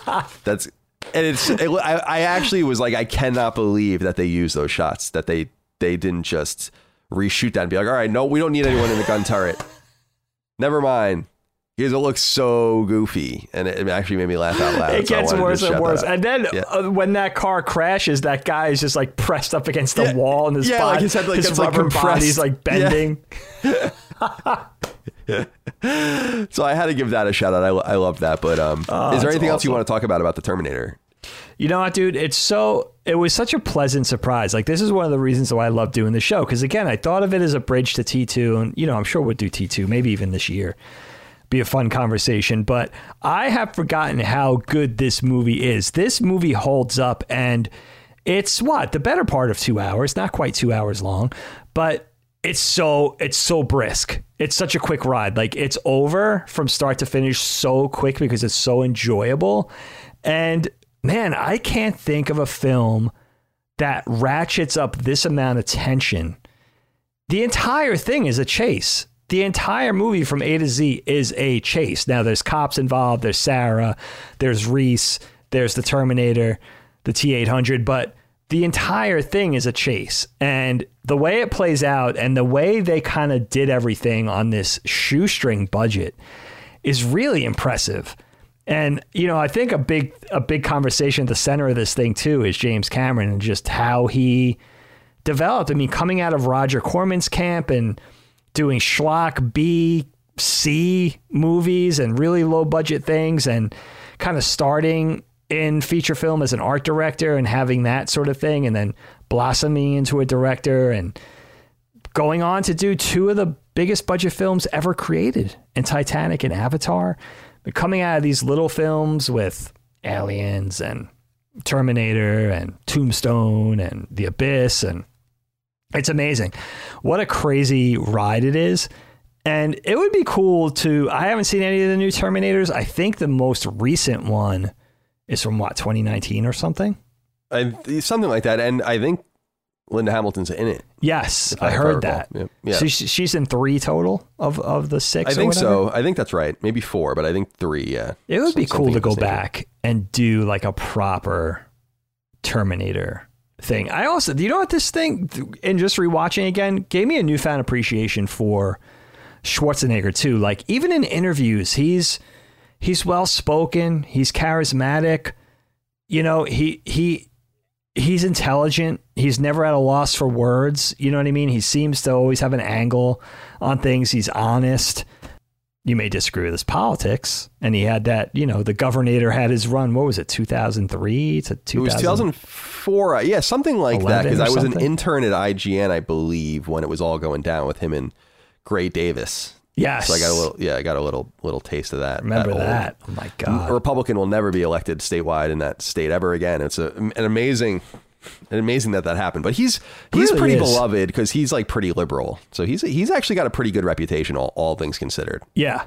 I actually was like, I cannot believe that they used those shots, that they didn't just reshoot that and be like, all right, no, we don't need anyone in the gun turret. Never mind. Because it looks so goofy, and it actually made me laugh out loud. It gets worse and worse. And then when that car crashes, that guy is just like pressed up against the wall, and his body, like his head like his rubber body's like bending. Yeah. So I had to give that a shout out. I love that. But is there anything else you want to talk about the Terminator? You know what, dude? It was such a pleasant surprise. Like, this is one of the reasons why I love doing the show. Because again, I thought of it as a bridge to T2, and I'm sure we'll do T2, maybe even this year. Be a fun conversation, but I have forgotten how good this movie is. This movie holds up, and it's the better part of 2 hours, not quite 2 hours long, but it's so brisk. It's such a quick ride. Like, it's over from start to finish so quick because it's so enjoyable. And man, I can't think of a film that ratchets up this amount of tension. The entire thing is a chase. The entire movie from A to Z is a chase. Now, there's cops involved. There's Sarah. There's Reese. There's the Terminator, the T-800. But the entire thing is a chase. And the way it plays out and the way they kind of did everything on this shoestring budget is really impressive. And, I think a big conversation at the center of this thing, too, is James Cameron and just how he developed. I mean, coming out of Roger Corman's camp and doing schlock B, C movies and really low budget things, and kind of starting in feature film as an art director and having that sort of thing, and then blossoming into a director and going on to do two of the biggest budget films ever created in Titanic and Avatar. But coming out of these little films with Aliens and Terminator and Tombstone and The Abyss and It's amazing. What a crazy ride it is. And it would be cool to, I haven't seen any of the new Terminators. I think the most recent one is from 2019 or something? Something like that. And I think Linda Hamilton's in it. Yes, I heard that. Yeah. She's in 3 total of the 6. I think so. I think that's right. Maybe 4, but I think 3. Yeah. It would be cool to go back and do like a proper Terminator thing. I also, you know what, this thing, and just rewatching again, gave me a newfound appreciation for Schwarzenegger too. Like even in interviews, he's well spoken. He's charismatic. You know, he's intelligent. He's never at a loss for words. You know what I mean? He seems to always have an angle on things. He's honest. You may disagree with his politics. And he had that, you know, the Governator had his run. What was it? 2003 to 2000? It was 2004. Yeah, something like that. Because I was an intern at IGN, I believe, when it was all going down with him and Gray Davis. Yes. So I got a little taste of that. Remember that? Oh my God. A Republican will never be elected statewide in that state ever again. It's an amazing that happened. But he's really pretty beloved because he's like pretty liberal. So he's actually got a pretty good reputation, all things considered. Yeah.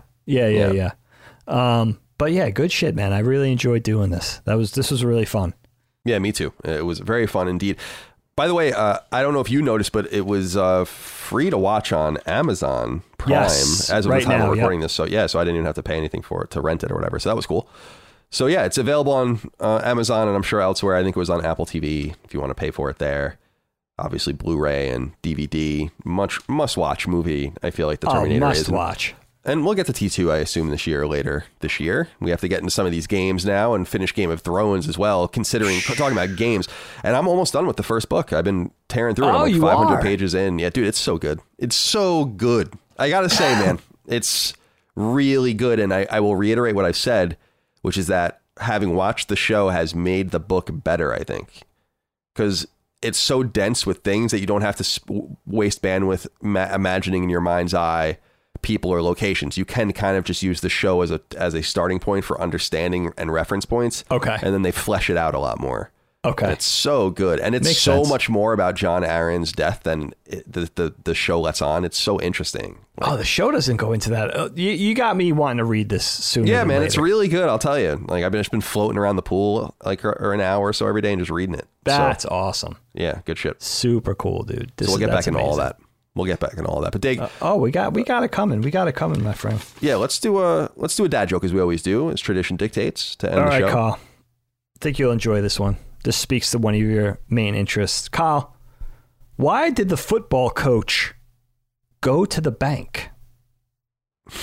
But yeah, good shit, man. I really enjoyed doing this. This was really fun. Yeah, me too. It was very fun indeed. By the way, I don't know if you noticed, but it was free to watch on Amazon Prime as of the time we're recording this. So so I didn't even have to pay anything for it to rent it or whatever. So that was cool. So yeah, it's available on Amazon and I'm sure elsewhere. I think it was on Apple TV if you want to pay for it there. Obviously Blu-ray and DVD, much must-watch movie. I feel like the Terminator is. Must-watch. And we'll get to T2, I assume, later this year. We have to get into some of these games now and finish Game of Thrones as well, considering talking about games. And I'm almost done with the first book. I've been tearing through it. I'm like 500 pages in. Yeah, dude, it's so good. It's so good. I got to say, man, it's really good. And I will reiterate what I said, which is that having watched the show has made the book better, I think. Because it's so dense with things that you don't have to waste bandwidth imagining in your mind's eye people or locations. You can kind of just use the show as a starting point for understanding and reference points. Okay. And then they flesh it out a lot more. Okay. And it's so good. And it's much more about John Aaron's death than the show lets on. It's so interesting. The show doesn't go into that. You got me wanting to read this sooner. Yeah, man, later. It's really good. I'll tell you. Like I've just been floating around the pool like or an hour or so every day and just reading it. That's awesome. Yeah, good shit. Super cool, dude. So we'll get back into all that. But Dig, we got it coming. We got it coming, my friend. Yeah, let's do a dad joke as we always do, as tradition dictates to end the show. All right, Kyle. I think you'll enjoy this one. This speaks to one of your main interests. Kyle, why did the football coach go to the bank? I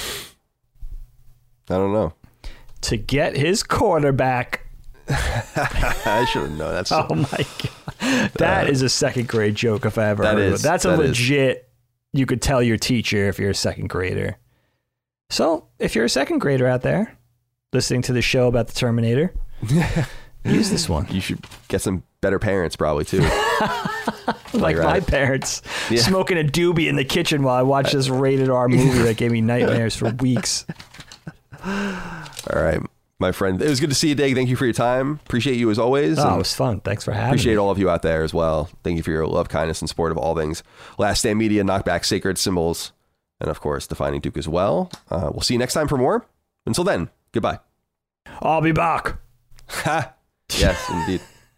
don't know. To get his quarterback. I should have known. That's oh my God. That is a second grade joke if I ever heard of it. That's a legit, you could tell your teacher if you're a second grader. So if you're a second grader out there listening to the show about the Terminator, use this one. You should get some better parents probably too. like my parents smoking a doobie in the kitchen while I watched this rated R movie that gave me nightmares for weeks. All right. My friend, it was good to see you, Dig. Thank you for your time. Appreciate you as always. Oh, it was fun. Thanks for having me. Appreciate all of you out there as well. Thank you for your love, kindness, and support of all things Last Stand Media, Knockback, Sacred Symbols, and of course, Defining Duke as well. We'll see you next time for more. Until then, goodbye. I'll be back. Yes, indeed.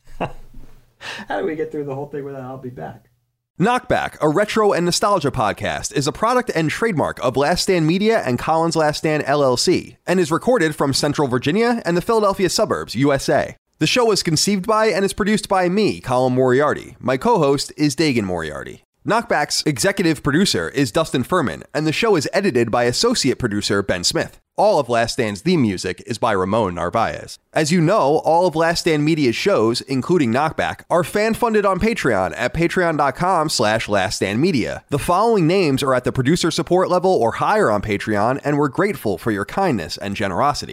How do we get through the whole thing without I'll be back? Knockback, a retro and nostalgia podcast, is a product and trademark of Last Stand Media and Collins Last Stand LLC, and is recorded from Central Virginia and the Philadelphia suburbs, USA. The show was conceived by and is produced by me, Colin Moriarty. My co-host is Dagan Moriarty. Knockback's executive producer is Dustin Furman, and the show is edited by associate producer Ben Smith. All of Last Stand's theme music is by Ramon Narvaez. As you know, all of Last Stand Media's shows, including Knockback, are fan-funded on Patreon at patreon.com/laststandmedia. The following names are at the producer support level or higher on Patreon, and we're grateful for your kindness and generosity.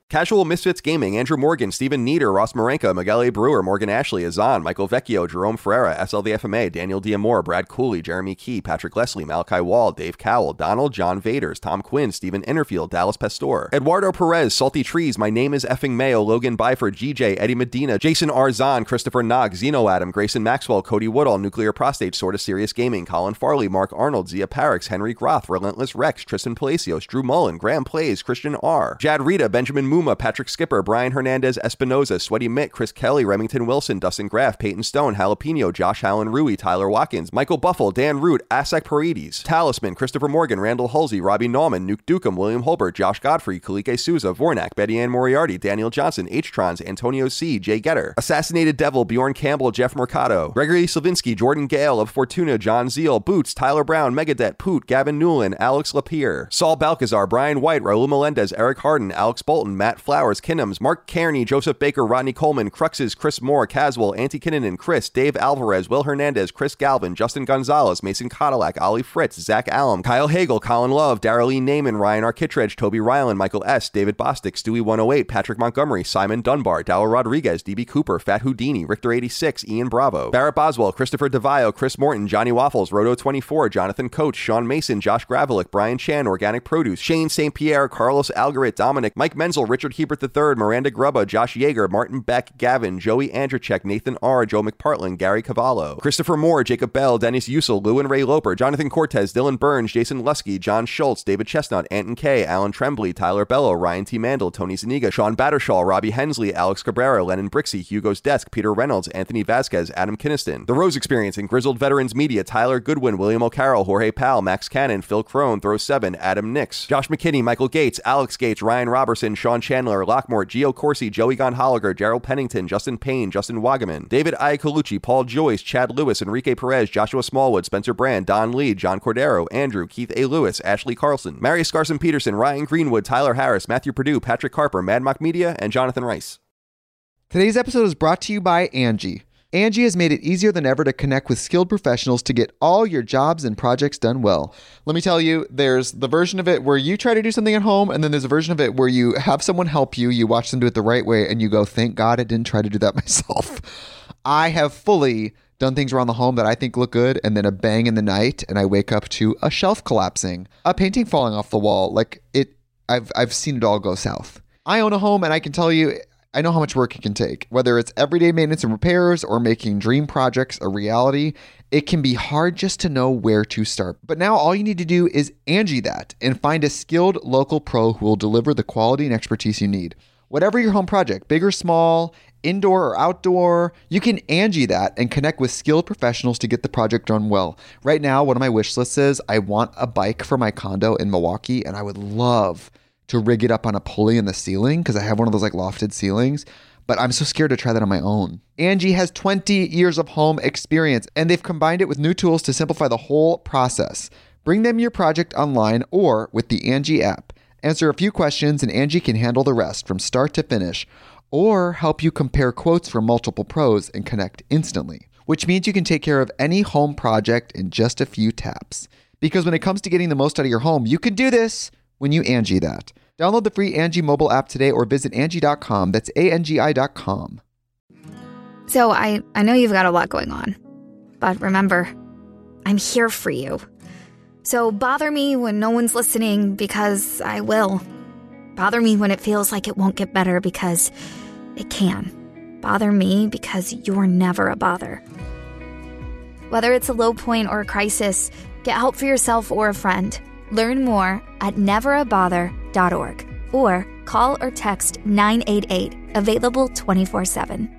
Casual Misfits Gaming, Andrew Morgan, Stephen Nieder, Ross Marenka, Miguel A. Brewer, Morgan Ashley, Azan, Michael Vecchio, Jerome Ferreira, SL the FMA, Daniel Diamore, Brad Cooley, Jeremy Key, Patrick Leslie, Malachi Wall, Dave Cowell, Donald, John Vaders, Tom Quinn, Stephen Innerfield, Dallas Pastor, Eduardo Perez, Salty Trees, My Name is Effing Mayo, Logan Byford, GJ, Eddie Medina, Jason Arzon, Christopher Nog, Zeno Adam, Grayson Maxwell, Cody Woodall, Nuclear Prostate, Sorta Serious Gaming, Colin Farley, Mark Arnold, Zia Parix, Henry Groth, Relentless Rex, Tristan Palacios, Drew Mullen, Graham Plays, Christian R., Jad Rita, Benjamin Muma, Patrick Skipper, Brian Hernandez Espinoza, Sweaty Mitt, Chris Kelly, Remington Wilson, Dustin Graff, Peyton Stone, Jalapeno, Josh Allen Rui, Tyler Watkins, Michael Buffle, Dan Root, Asak Paredes, Talisman, Christopher Morgan, Randall Halsey, Robbie Nauman, Nuke Dukem, William Holbert, Josh Godfrey, Kalike Souza, Vornak, Betty Ann Moriarty, Daniel Johnson, H-Trons, Antonio C., Jay Getter, Assassinated Devil, Bjorn Campbell, Jeff Mercado, Gregory Slavinsky, Jordan Gale of Fortuna, John Zeal, Boots, Tyler Brown, Megadet, Poot, Gavin Newland, Alex Lapierre, Saul Balcazar, Brian White, Raul Melendez, Eric Harden, Alex Bolton, Matt Flowers, Kinnams, Mark Kearney, Joseph Baker, Rodney Coleman, Cruxes, Chris Moore, Caswell, Auntie Kinnanen, Chris, Dave Alvarez, Will Hernandez, Chris Galvin, Justin Gonzalez, Mason Cadillac, Ollie Fritz, Zach Allum, Kyle Hagel, Colin Love, Darrell E. Naiman, Ryan Arkittredge, Toby Ryland, Michael S., David Bostic, Stewie 108, Patrick Montgomery, Simon Dunbar, Dower Rodriguez, DB Cooper, Fat Houdini, Richter 86, Ian Bravo, Barrett Boswell, Christopher DeVio, Chris Morton, Johnny Waffles, Roto 24, Jonathan Coach, Sean Mason, Josh Gravelick, Brian Chan, Organic Produce, Shane St. Pierre, Carlos Algarit, Dominic, Mike Menzel, Richard Hebert III, Miranda Grubba, Josh Yeager, Martin Beck, Gavin, Joey Andrzejczyk, Nathan R., Joe McPartland, Gary Cavallo, Christopher Moore, Jacob Bell, Dennis Usel, Lou and Ray Loper, Jonathan Cortez, Dylan Burns, Jason Lusky, John Schultz, David Chestnut, Anton K., Alan Tremblay, Tyler Bello, Ryan T. Mandel, Tony Zuniga, Sean Battershaw, Robbie Hensley, Alex Cabrera, Lennon Brixey, Hugo's Desk, Peter Reynolds, Anthony Vasquez, Adam Kinniston, The Rose Experience and Grizzled Veterans Media, Tyler Goodwin, William O'Carroll, Jorge Powell, Max Cannon, Phil Crone, Throw 7, Adam Nix, Josh McKinney, Michael Gates, Alex Gates, Ryan Robertson, Sean Chandler, Lockmore, Gio Corsi, Joey Gonholliger, Gerald Pennington, Justin Payne, Justin Wagaman, David Iacolucci, Paul Joyce, Chad Lewis, Enrique Perez, Joshua Smallwood, Spencer Brand, Don Lee, John Cordero, Andrew, Keith A. Lewis, Ashley Carlson, Marius Carson Peterson, Ryan Greenwood, Tyler Harris, Matthew Purdue, Patrick Harper, Mad Mock Media, and Jonathan Rice. Today's episode is brought to you by Angie. Angie has made it easier than ever to connect with skilled professionals to get all your jobs and projects done well. Let me tell you, there's the version of it where you try to do something at home, and then there's a version of it where you have someone help you, you watch them do it the right way, and you go, thank God I didn't try to do that myself. I have fully done things around the home that I think look good, and then a bang in the night, and I wake up to a shelf collapsing, a painting falling off the wall. I've seen it all go south. I own a home, and I can tell you, I know how much work it can take. Whether it's everyday maintenance and repairs or making dream projects a reality, it can be hard just to know where to start. But now all you need to do is Angie that and find a skilled local pro who will deliver the quality and expertise you need. Whatever your home project, big or small, indoor or outdoor, you can Angie that and connect with skilled professionals to get the project done well. Right now, one of my wish lists is I want a bike for my condo in Milwaukee, and I would love to rig it up on a pulley in the ceiling because I have one of those like lofted ceilings, but I'm so scared to try that on my own. Angie has 20 years of home experience, and they've combined it with new tools to simplify the whole process. Bring them your project online or with the Angie app. Answer a few questions and Angie can handle the rest from start to finish, or help you compare quotes from multiple pros and connect instantly, which means you can take care of any home project in just a few taps. Because when it comes to getting the most out of your home, you can do this when you Angie that. Download the free Angie mobile app today or visit Angie.com. That's ANGI.com. So I know you've got a lot going on, but remember, I'm here for you. So bother me when no one's listening because I will. Bother me when it feels like it won't get better because it can. Bother me because you're never a bother. Whether it's a low point or a crisis, get help for yourself or a friend. Learn more at neverabother.org or call or text 988, available 24/7.